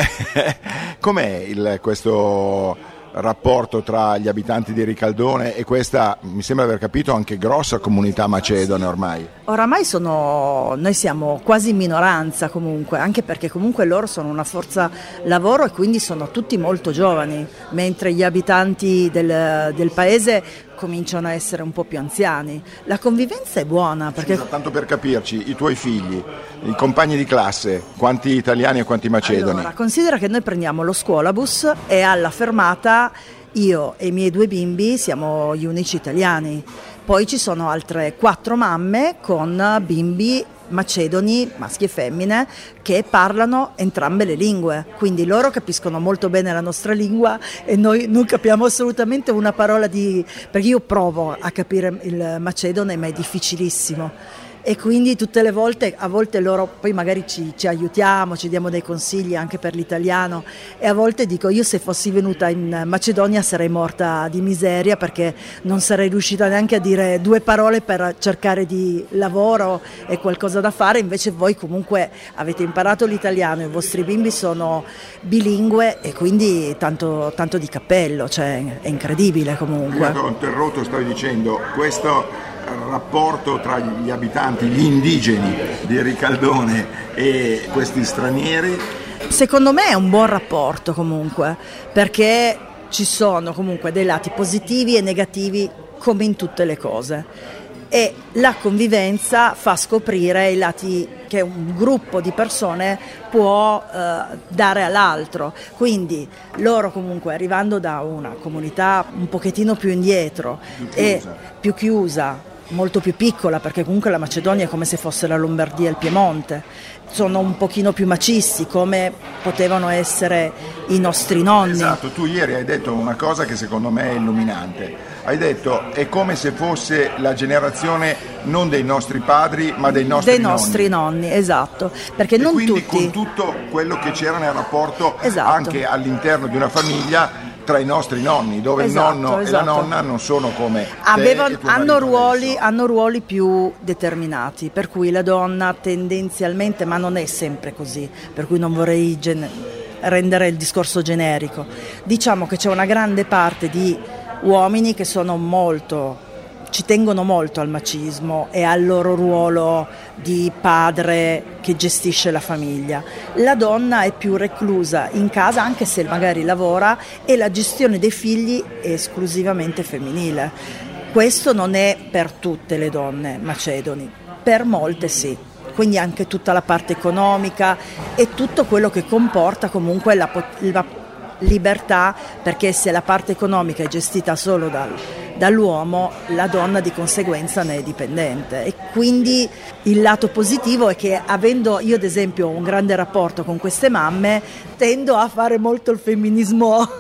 com'è il, questo rapporto tra gli abitanti di Ricaldone e questa, mi sembra aver capito, anche grossa comunità macedone ormai? Oramai sono, noi siamo quasi in minoranza comunque, anche perché comunque loro sono una forza lavoro e quindi sono tutti molto giovani, mentre gli abitanti del, del paese cominciano a essere un po' più anziani. La convivenza è buona perché... Scusa, tanto per capirci, i tuoi figli, i compagni di classe, quanti italiani e quanti macedoni? Allora, considera che noi prendiamo lo scuolabus e alla fermata io e i miei due bimbi siamo gli unici italiani. Poi ci sono altre quattro mamme con bimbi macedoni, maschi e femmine, che parlano entrambe le lingue, quindi loro capiscono molto bene la nostra lingua e noi non capiamo assolutamente una parola di... perché io provo a capire il macedone ma è difficilissimo. E quindi tutte le volte, a volte loro poi magari ci, ci aiutiamo, ci diamo dei consigli anche per l'italiano e a volte dico io se fossi venuta in Macedonia sarei morta di miseria perché non sarei riuscita neanche a dire due parole per cercare di lavoro e qualcosa da fare, invece voi comunque avete imparato l'italiano, i vostri bimbi sono bilingue e quindi tanto, tanto di cappello, cioè è incredibile comunque. Io ho interrotto, stavi dicendo, questo rapporto tra gli abitanti, gli indigeni di Ricaldone e questi stranieri? Secondo me è un buon rapporto comunque, perché ci sono comunque dei lati positivi e negativi come in tutte le cose e la convivenza fa scoprire i lati che un gruppo di persone può eh, dare all'altro, quindi loro comunque arrivando da una comunità un pochettino più indietro più e più chiusa, molto più piccola, perché comunque la Macedonia è come se fosse la Lombardia e il Piemonte, sono un pochino più macisti come potevano essere i nostri nonni. Esatto, tu ieri hai detto una cosa che secondo me è illuminante, hai detto è come se fosse la generazione non dei nostri padri ma dei nostri dei nonni. nostri nonni, esatto, perché e non quindi tutti... con tutto quello che c'era nel rapporto esatto. anche all'interno di una famiglia tra i nostri nonni, dove esatto, il nonno esatto. e la nonna non sono come Avevano, te e tuo hanno, ruoli, adesso. hanno ruoli più determinati, per cui la donna tendenzialmente, ma non è sempre così, per cui non vorrei gen- rendere il discorso generico, diciamo che c'è una grande parte di uomini che sono molto, ci tengono molto al macismo e al loro ruolo di padre che gestisce la famiglia. La donna è più reclusa in casa, anche se magari lavora, e la gestione dei figli è esclusivamente femminile. Questo non è per tutte le donne macedoni, per molte sì. Quindi anche tutta la parte economica e tutto quello che comporta comunque la, la libertà, perché se la parte economica è gestita solo dal dall'uomo, la donna di conseguenza ne è dipendente. E quindi il lato positivo è che, avendo io ad esempio un grande rapporto con queste mamme, tendo a fare molto il femminismo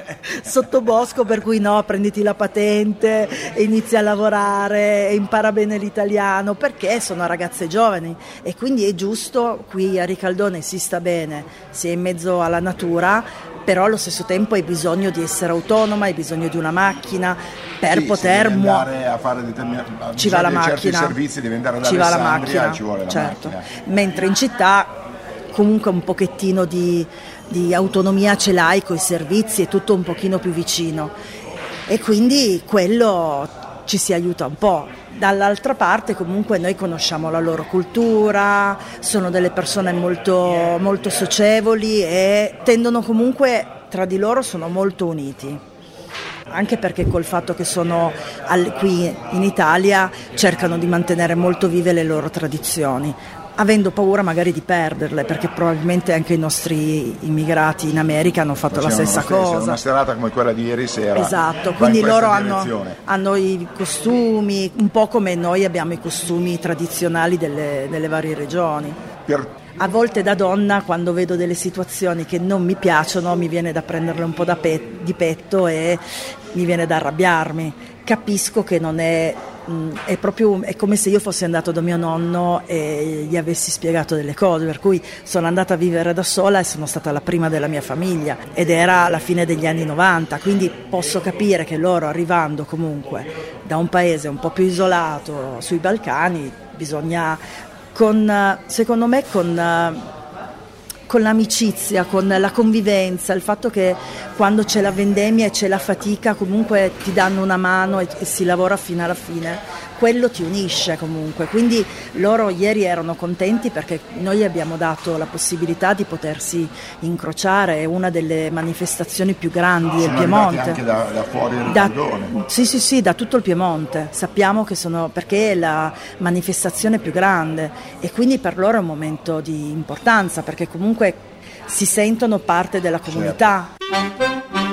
sottobosco, per cui no, prenditi la patente, inizia a lavorare, impara bene l'italiano, perché sono ragazze giovani e quindi è giusto. Qui a Ricaldone si sta bene, si è in mezzo alla natura, però allo stesso tempo hai bisogno di essere autonoma, hai bisogno di una macchina per sì, poter muovere a fare determinati ci va la macchina, certi servizi, devi andare ad ci va la Alessandria, macchina, ci vuole la certo. macchina. Mentre in città comunque un pochettino di, di autonomia ce l'hai coi servizi, è tutto un pochino più vicino e quindi quello ci si aiuta un po'. Dall'altra parte comunque noi conosciamo la loro cultura, sono delle persone molto, molto socievoli e tendono comunque, tra di loro sono molto uniti, anche perché col fatto che sono al, qui in Italia cercano di mantenere molto vive le loro tradizioni, avendo paura magari di perderle, perché probabilmente anche i nostri immigrati in America hanno fatto Facevano la stessa lo stesso, cosa. Una serata come quella di ieri sera. Esatto, va quindi in questa loro hanno, direzione. hanno i costumi, un po' come noi abbiamo i costumi tradizionali delle, delle varie regioni. Per... A volte da donna, quando vedo delle situazioni che non mi piacciono, mi viene da prenderle un po' da pe- di petto e mi viene da arrabbiarmi. Capisco che non è... È proprio è come se io fossi andato da mio nonno e gli avessi spiegato delle cose, per cui sono andata a vivere da sola e sono stata la prima della mia famiglia ed era la fine degli anni novanta, quindi posso capire che loro, arrivando comunque da un paese un po' più isolato sui Balcani, bisogna con secondo me con con l'amicizia, con la convivenza, il fatto che quando c'è la vendemmia e c'è la fatica comunque ti danno una mano e, e si lavora fino alla fine, quello ti unisce comunque. Quindi loro ieri erano contenti perché noi abbiamo dato la possibilità di potersi incrociare, è una delle manifestazioni più grandi del Piemonte. Anche da, da fuori del Ricaldone. Sì, sì, sì, da tutto il Piemonte. Sappiamo che sono, perché è la manifestazione più grande e quindi per loro è un momento di importanza, perché comunque si sentono parte della comunità. Certo.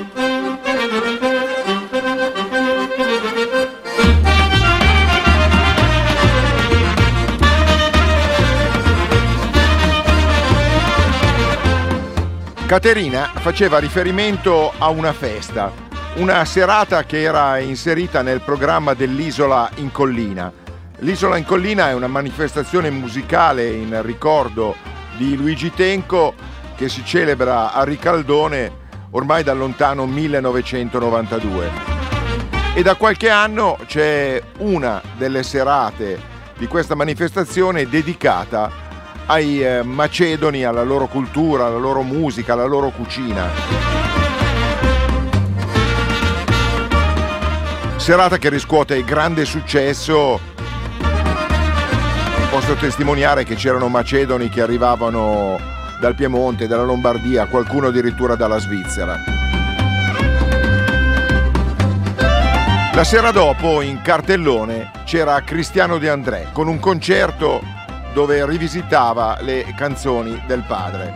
Caterina faceva riferimento a una festa, una serata che era inserita nel programma dell'Isola in Collina. L'Isola in Collina è una manifestazione musicale in ricordo di Luigi Tenco che si celebra a Ricaldone ormai dal lontano millenovecentonovantadue. E da qualche anno c'è una delle serate di questa manifestazione dedicata ai eh, macedoni, alla loro cultura, alla loro musica, alla loro cucina. Serata che riscuote grande successo. Posso testimoniare che c'erano macedoni che arrivavano dal Piemonte, dalla Lombardia, qualcuno addirittura dalla Svizzera. La sera dopo, in cartellone, c'era Cristiano De André con un concerto dove rivisitava le canzoni del padre.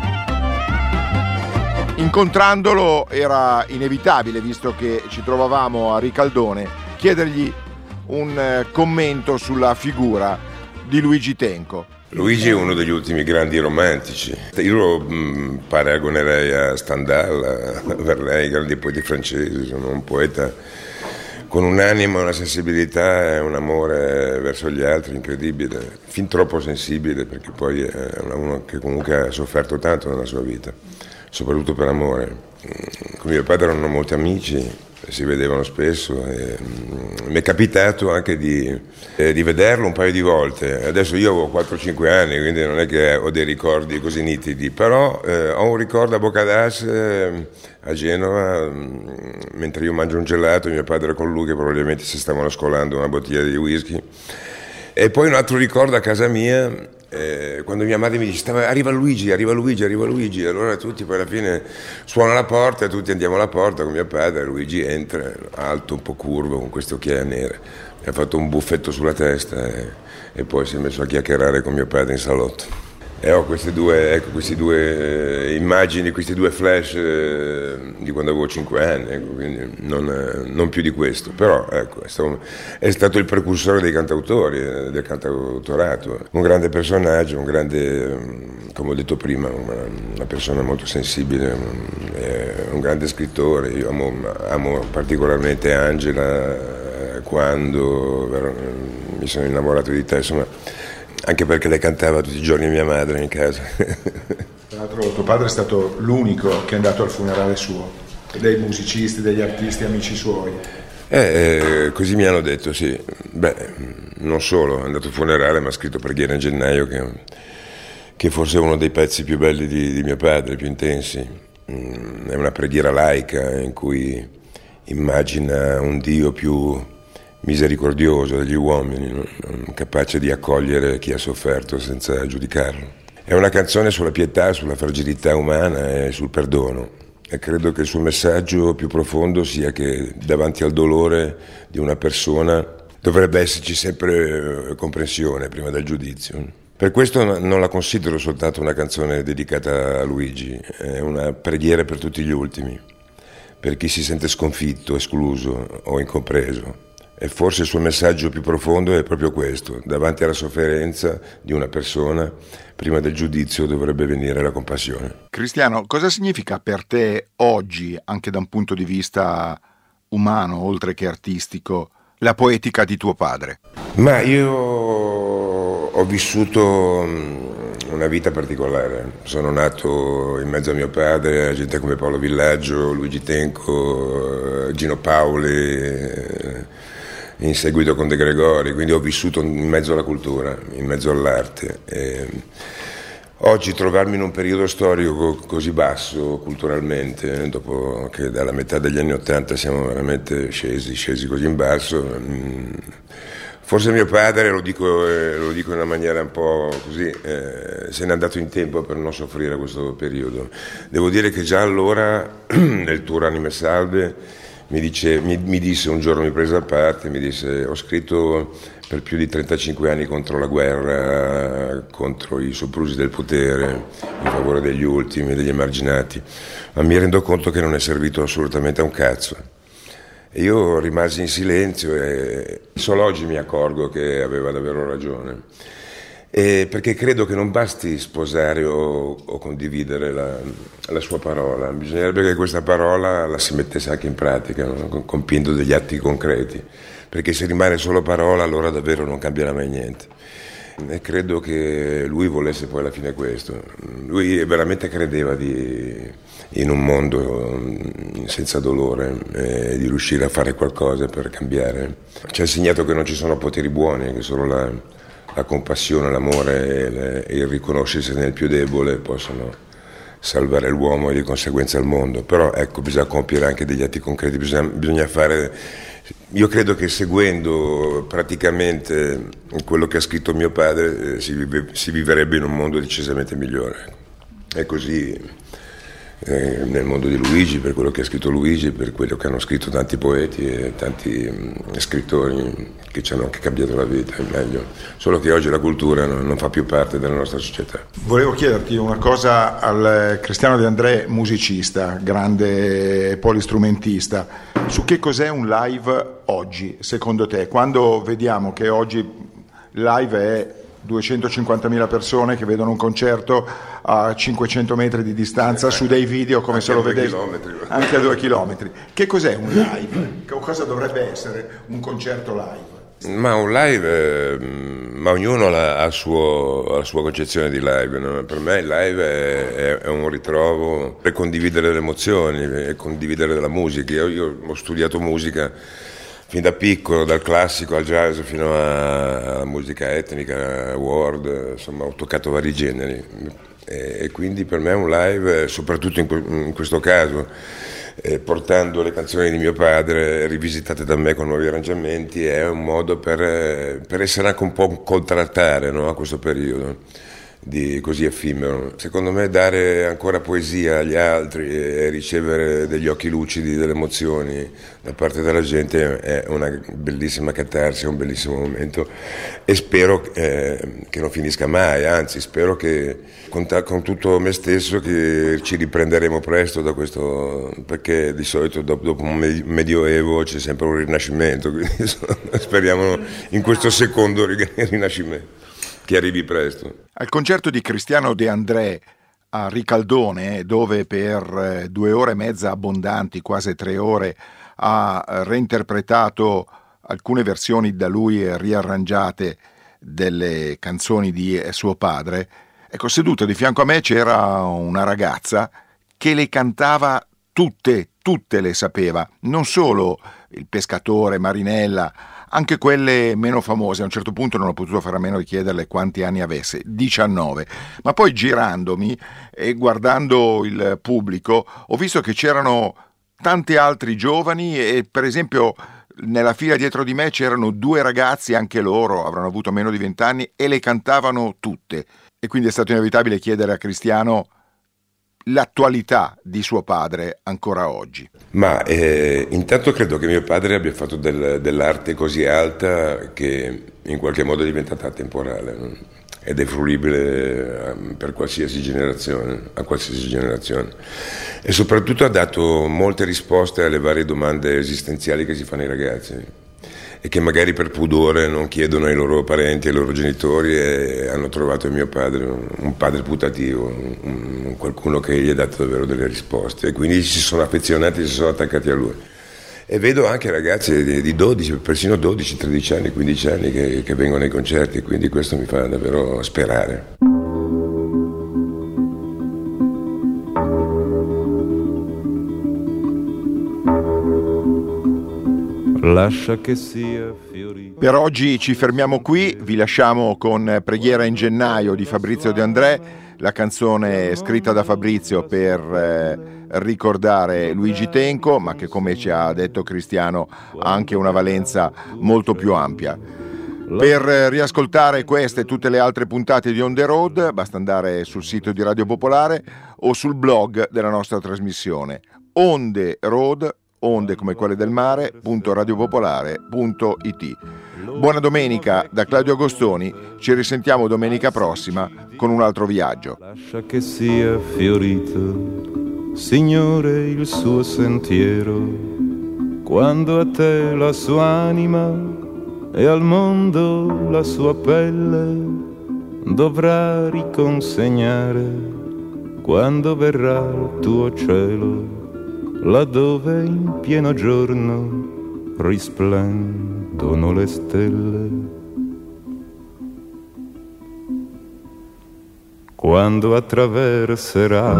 Incontrandolo era inevitabile, visto che ci trovavamo a Ricaldone, chiedergli un commento sulla figura di Luigi Tenco. Luigi è uno degli ultimi grandi romantici. Io lo mh, paragonerei a Stendhal, a Verlaine, grandi poeti francesi. Sono un poeta con un'anima, una sensibilità e un amore verso gli altri incredibile, fin troppo sensibile, perché poi è uno che comunque ha sofferto tanto nella sua vita, soprattutto per amore. Con mio padre erano molti amici, si vedevano spesso e mi è capitato anche di, eh, di vederlo un paio di volte. Adesso io ho quattro cinque anni, quindi non è che ho dei ricordi così nitidi, però eh, ho un ricordo a Boccadas eh, a Genova, mh, mentre io mangio un gelato, mio padre con lui che probabilmente si stavano scolando una bottiglia di whisky. E poi un altro ricordo a casa mia, eh, quando mia madre mi dice arriva Luigi, arriva Luigi, arriva Luigi, allora tutti poi alla fine suona la porta e tutti andiamo alla porta con mio padre. Luigi entra, alto, un po' curvo, con queste occhiaie nere, mi ha fatto un buffetto sulla testa e, e poi si è messo a chiacchierare con mio padre in salotto. E ho queste due, ecco, queste due immagini, questi due flash eh, di quando avevo cinque anni, ecco, quindi non, eh, non più di questo, però ecco, è, stato, è stato il precursore dei cantautori, eh, del cantautorato, un grande personaggio, un grande, come ho detto prima, una, una persona molto sensibile, un, eh, un grande scrittore. Io amo, amo particolarmente Angela, eh, quando eh, mi sono innamorato di te, insomma, anche perché lei cantava tutti i giorni mia madre in casa. Tra l'altro tuo padre è stato l'unico che è andato al funerale suo, dei musicisti, degli artisti, amici suoi. Eh, eh, così mi hanno detto, sì. Beh, non solo, è andato al funerale, ma ha scritto Preghiera in gennaio, che, che forse è uno dei pezzi più belli di, di mio padre, più intensi. Mm, è una preghiera laica in cui immagina un Dio più misericordioso degli uomini, no? Capace di accogliere chi ha sofferto senza giudicarlo. È una canzone sulla pietà, sulla fragilità umana e sul perdono, e credo che il suo messaggio più profondo sia che davanti al dolore di una persona dovrebbe esserci sempre comprensione prima del giudizio. Per questo non la considero soltanto una canzone dedicata a Luigi, è una preghiera per tutti gli ultimi, per chi si sente sconfitto, escluso o incompreso. E forse il suo messaggio più profondo è proprio questo: davanti alla sofferenza di una persona, prima del giudizio dovrebbe venire la compassione. Cristiano, cosa significa per te oggi, anche da un punto di vista umano, oltre che artistico, la poetica di tuo padre? Ma io ho vissuto una vita particolare. Sono nato in mezzo a mio padre, a gente come Paolo Villaggio, Luigi Tenco, Gino Paoli, in seguito con De Gregori, quindi ho vissuto in mezzo alla cultura, in mezzo all'arte. E oggi trovarmi in un periodo storico così basso culturalmente, dopo che dalla metà degli anni Ottanta siamo veramente scesi, scesi così in basso, forse mio padre, lo dico, lo dico in una maniera un po' così, eh, se n'è andato in tempo per non soffrire questo periodo. Devo dire che già allora, nel tour Anime Salve, Mi, dice, mi, mi disse un giorno, mi prese a parte, mi disse: ho scritto per più di trentacinque anni contro la guerra, contro i soprusi del potere, in favore degli ultimi, degli emarginati, ma mi rendo conto che non è servito assolutamente a un cazzo. E io rimasi in silenzio e solo oggi mi accorgo che aveva davvero ragione. E perché credo che non basti sposare o, o condividere la, la sua parola, bisognerebbe che questa parola la si mettesse anche in pratica, no? Compiendo degli atti concreti, perché se rimane solo parola allora davvero non cambierà mai niente. E credo che lui volesse poi alla fine questo. Lui veramente credeva di, in un mondo senza dolore, e di riuscire a fare qualcosa per cambiare. Ci ha insegnato che non ci sono poteri buoni, che solo la la compassione, l'amore e il riconoscersi nel più debole possono salvare l'uomo e di conseguenza il mondo. Però ecco, bisogna compiere anche degli atti concreti, bisogna, bisogna fare. Io credo che seguendo praticamente quello che ha scritto mio padre eh, si, vive, si vivrebbe in un mondo decisamente migliore. È così eh, nel mondo di Luigi, per quello che ha scritto Luigi, per quello che hanno scritto tanti poeti e tanti mh, scrittori che ci hanno anche cambiato la vita, è meglio. Solo che oggi la cultura non, non fa più parte della nostra società. Volevo chiederti una cosa al Cristiano De André, musicista, grande polistrumentista, su che cos'è un live oggi, secondo te? Quando vediamo che oggi live è duecentocinquantamila persone che vedono un concerto a cinquecento metri di distanza su dei video come se lo vedevi anche a due chilometri. Che cos'è un live? Cosa dovrebbe essere un concerto live? Ma un live, eh, ma ognuno ha la suo, la sua concezione di live, no? Per me il live è, è, è un ritrovo per condividere le emozioni e condividere la musica. Io, io ho studiato musica fin da piccolo, dal classico al jazz fino alla musica etnica, world, insomma ho toccato vari generi e, e quindi per me un live, soprattutto in, in questo caso, eh, portando le canzoni di mio padre rivisitate da me con nuovi arrangiamenti, è un modo per, per essere anche un po' un contraltare, no, a questo periodo, di così effimero. Secondo me dare ancora poesia agli altri e ricevere degli occhi lucidi, delle emozioni da parte della gente è una bellissima catarsi, è un bellissimo momento e spero eh, che non finisca mai, anzi spero che con, ta- con tutto me stesso che ci riprenderemo presto da questo, perché di solito dopo, dopo un me- medioevo c'è sempre un rinascimento, quindi speriamo in questo secondo rinascimento che arrivi presto. Al concerto di Cristiano De André a Ricaldone, dove per due ore e mezza abbondanti, quasi tre ore, ha reinterpretato alcune versioni da lui riarrangiate delle canzoni di suo padre, ecco, seduta di fianco a me c'era una ragazza che le cantava tutte, tutte le sapeva, non solo Il pescatore, Marinella, anche quelle meno famose. A un certo punto non ho potuto fare a meno di chiederle quanti anni avesse, diciannove, ma poi girandomi e guardando il pubblico ho visto che c'erano tanti altri giovani e per esempio nella fila dietro di me c'erano due ragazzi, anche loro avranno avuto meno di vent'anni e le cantavano tutte, e quindi è stato inevitabile chiedere a Cristiano l'attualità di suo padre ancora oggi. Ma eh, intanto credo che mio padre abbia fatto del, dell'arte così alta che in qualche modo è diventata atemporale, no? Ed è fruibile per qualsiasi generazione, a qualsiasi generazione, e soprattutto ha dato molte risposte alle varie domande esistenziali che si fanno i ragazzi e che magari per pudore non chiedono ai loro parenti, ai loro genitori, e hanno trovato in mio padre un padre putativo, un, qualcuno che gli ha dato davvero delle risposte, e quindi si sono affezionati, si sono attaccati a lui. E vedo anche ragazzi di, di dodici, persino dodici, tredici anni, quindici anni che, che vengono ai concerti, quindi questo mi fa davvero sperare. Lascia che sia fiorito. Per oggi ci fermiamo qui, vi lasciamo con Preghiera in gennaio di Fabrizio De André, la canzone scritta da Fabrizio per eh, ricordare Luigi Tenco, ma che, come ci ha detto Cristiano, ha anche una valenza molto più ampia. Per riascoltare queste e tutte le altre puntate di On The Road basta andare sul sito di Radio Popolare o sul blog della nostra trasmissione On The Road, onde come quelle del mare, punto radiopopolare punto it. Buona domenica da Claudio Agostoni, ci risentiamo domenica prossima con un altro viaggio. Lascia che sia fiorito, Signore, il suo sentiero, quando a te la sua anima e al mondo la sua pelle dovrà riconsegnare, quando verrà il tuo cielo, laddove in pieno giorno risplendono le stelle. Quando attraverserà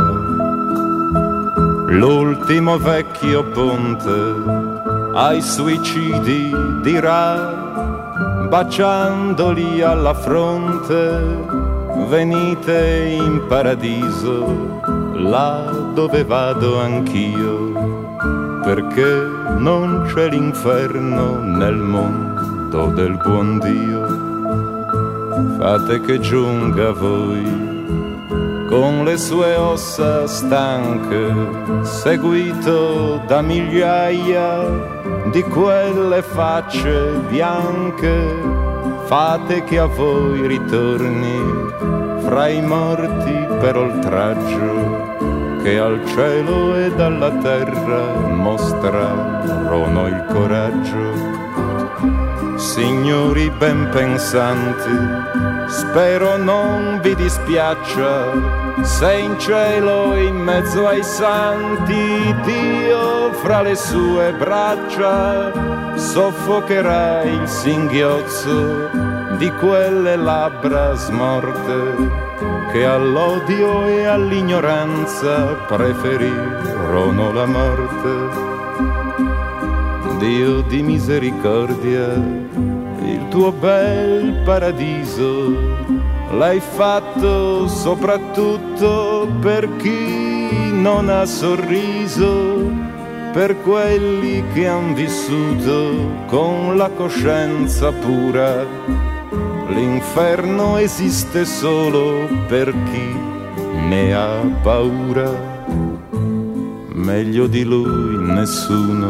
l'ultimo vecchio ponte, ai suicidi dirà, baciandoli alla fronte, venite in paradiso, là dove vado anch'io, perché non c'è l'inferno nel mondo del buon Dio. Fate che giunga a voi con le sue ossa stanche, seguito da migliaia di quelle facce bianche. Fate che a voi ritorni fra i morti per oltraggio, che al cielo e alla terra mostrarono il coraggio. Signori ben pensanti, spero non vi dispiaccia se in cielo in mezzo ai santi Dio fra le sue braccia soffocherà il singhiozzo di quelle labbra smorte che all'odio e all'ignoranza preferirono la morte. Dio di misericordia, il tuo bel paradiso l'hai fatto soprattutto per chi non ha sorriso, per quelli che han vissuto con la coscienza pura l'inferno esiste solo per chi ne ha paura. Meglio di lui nessuno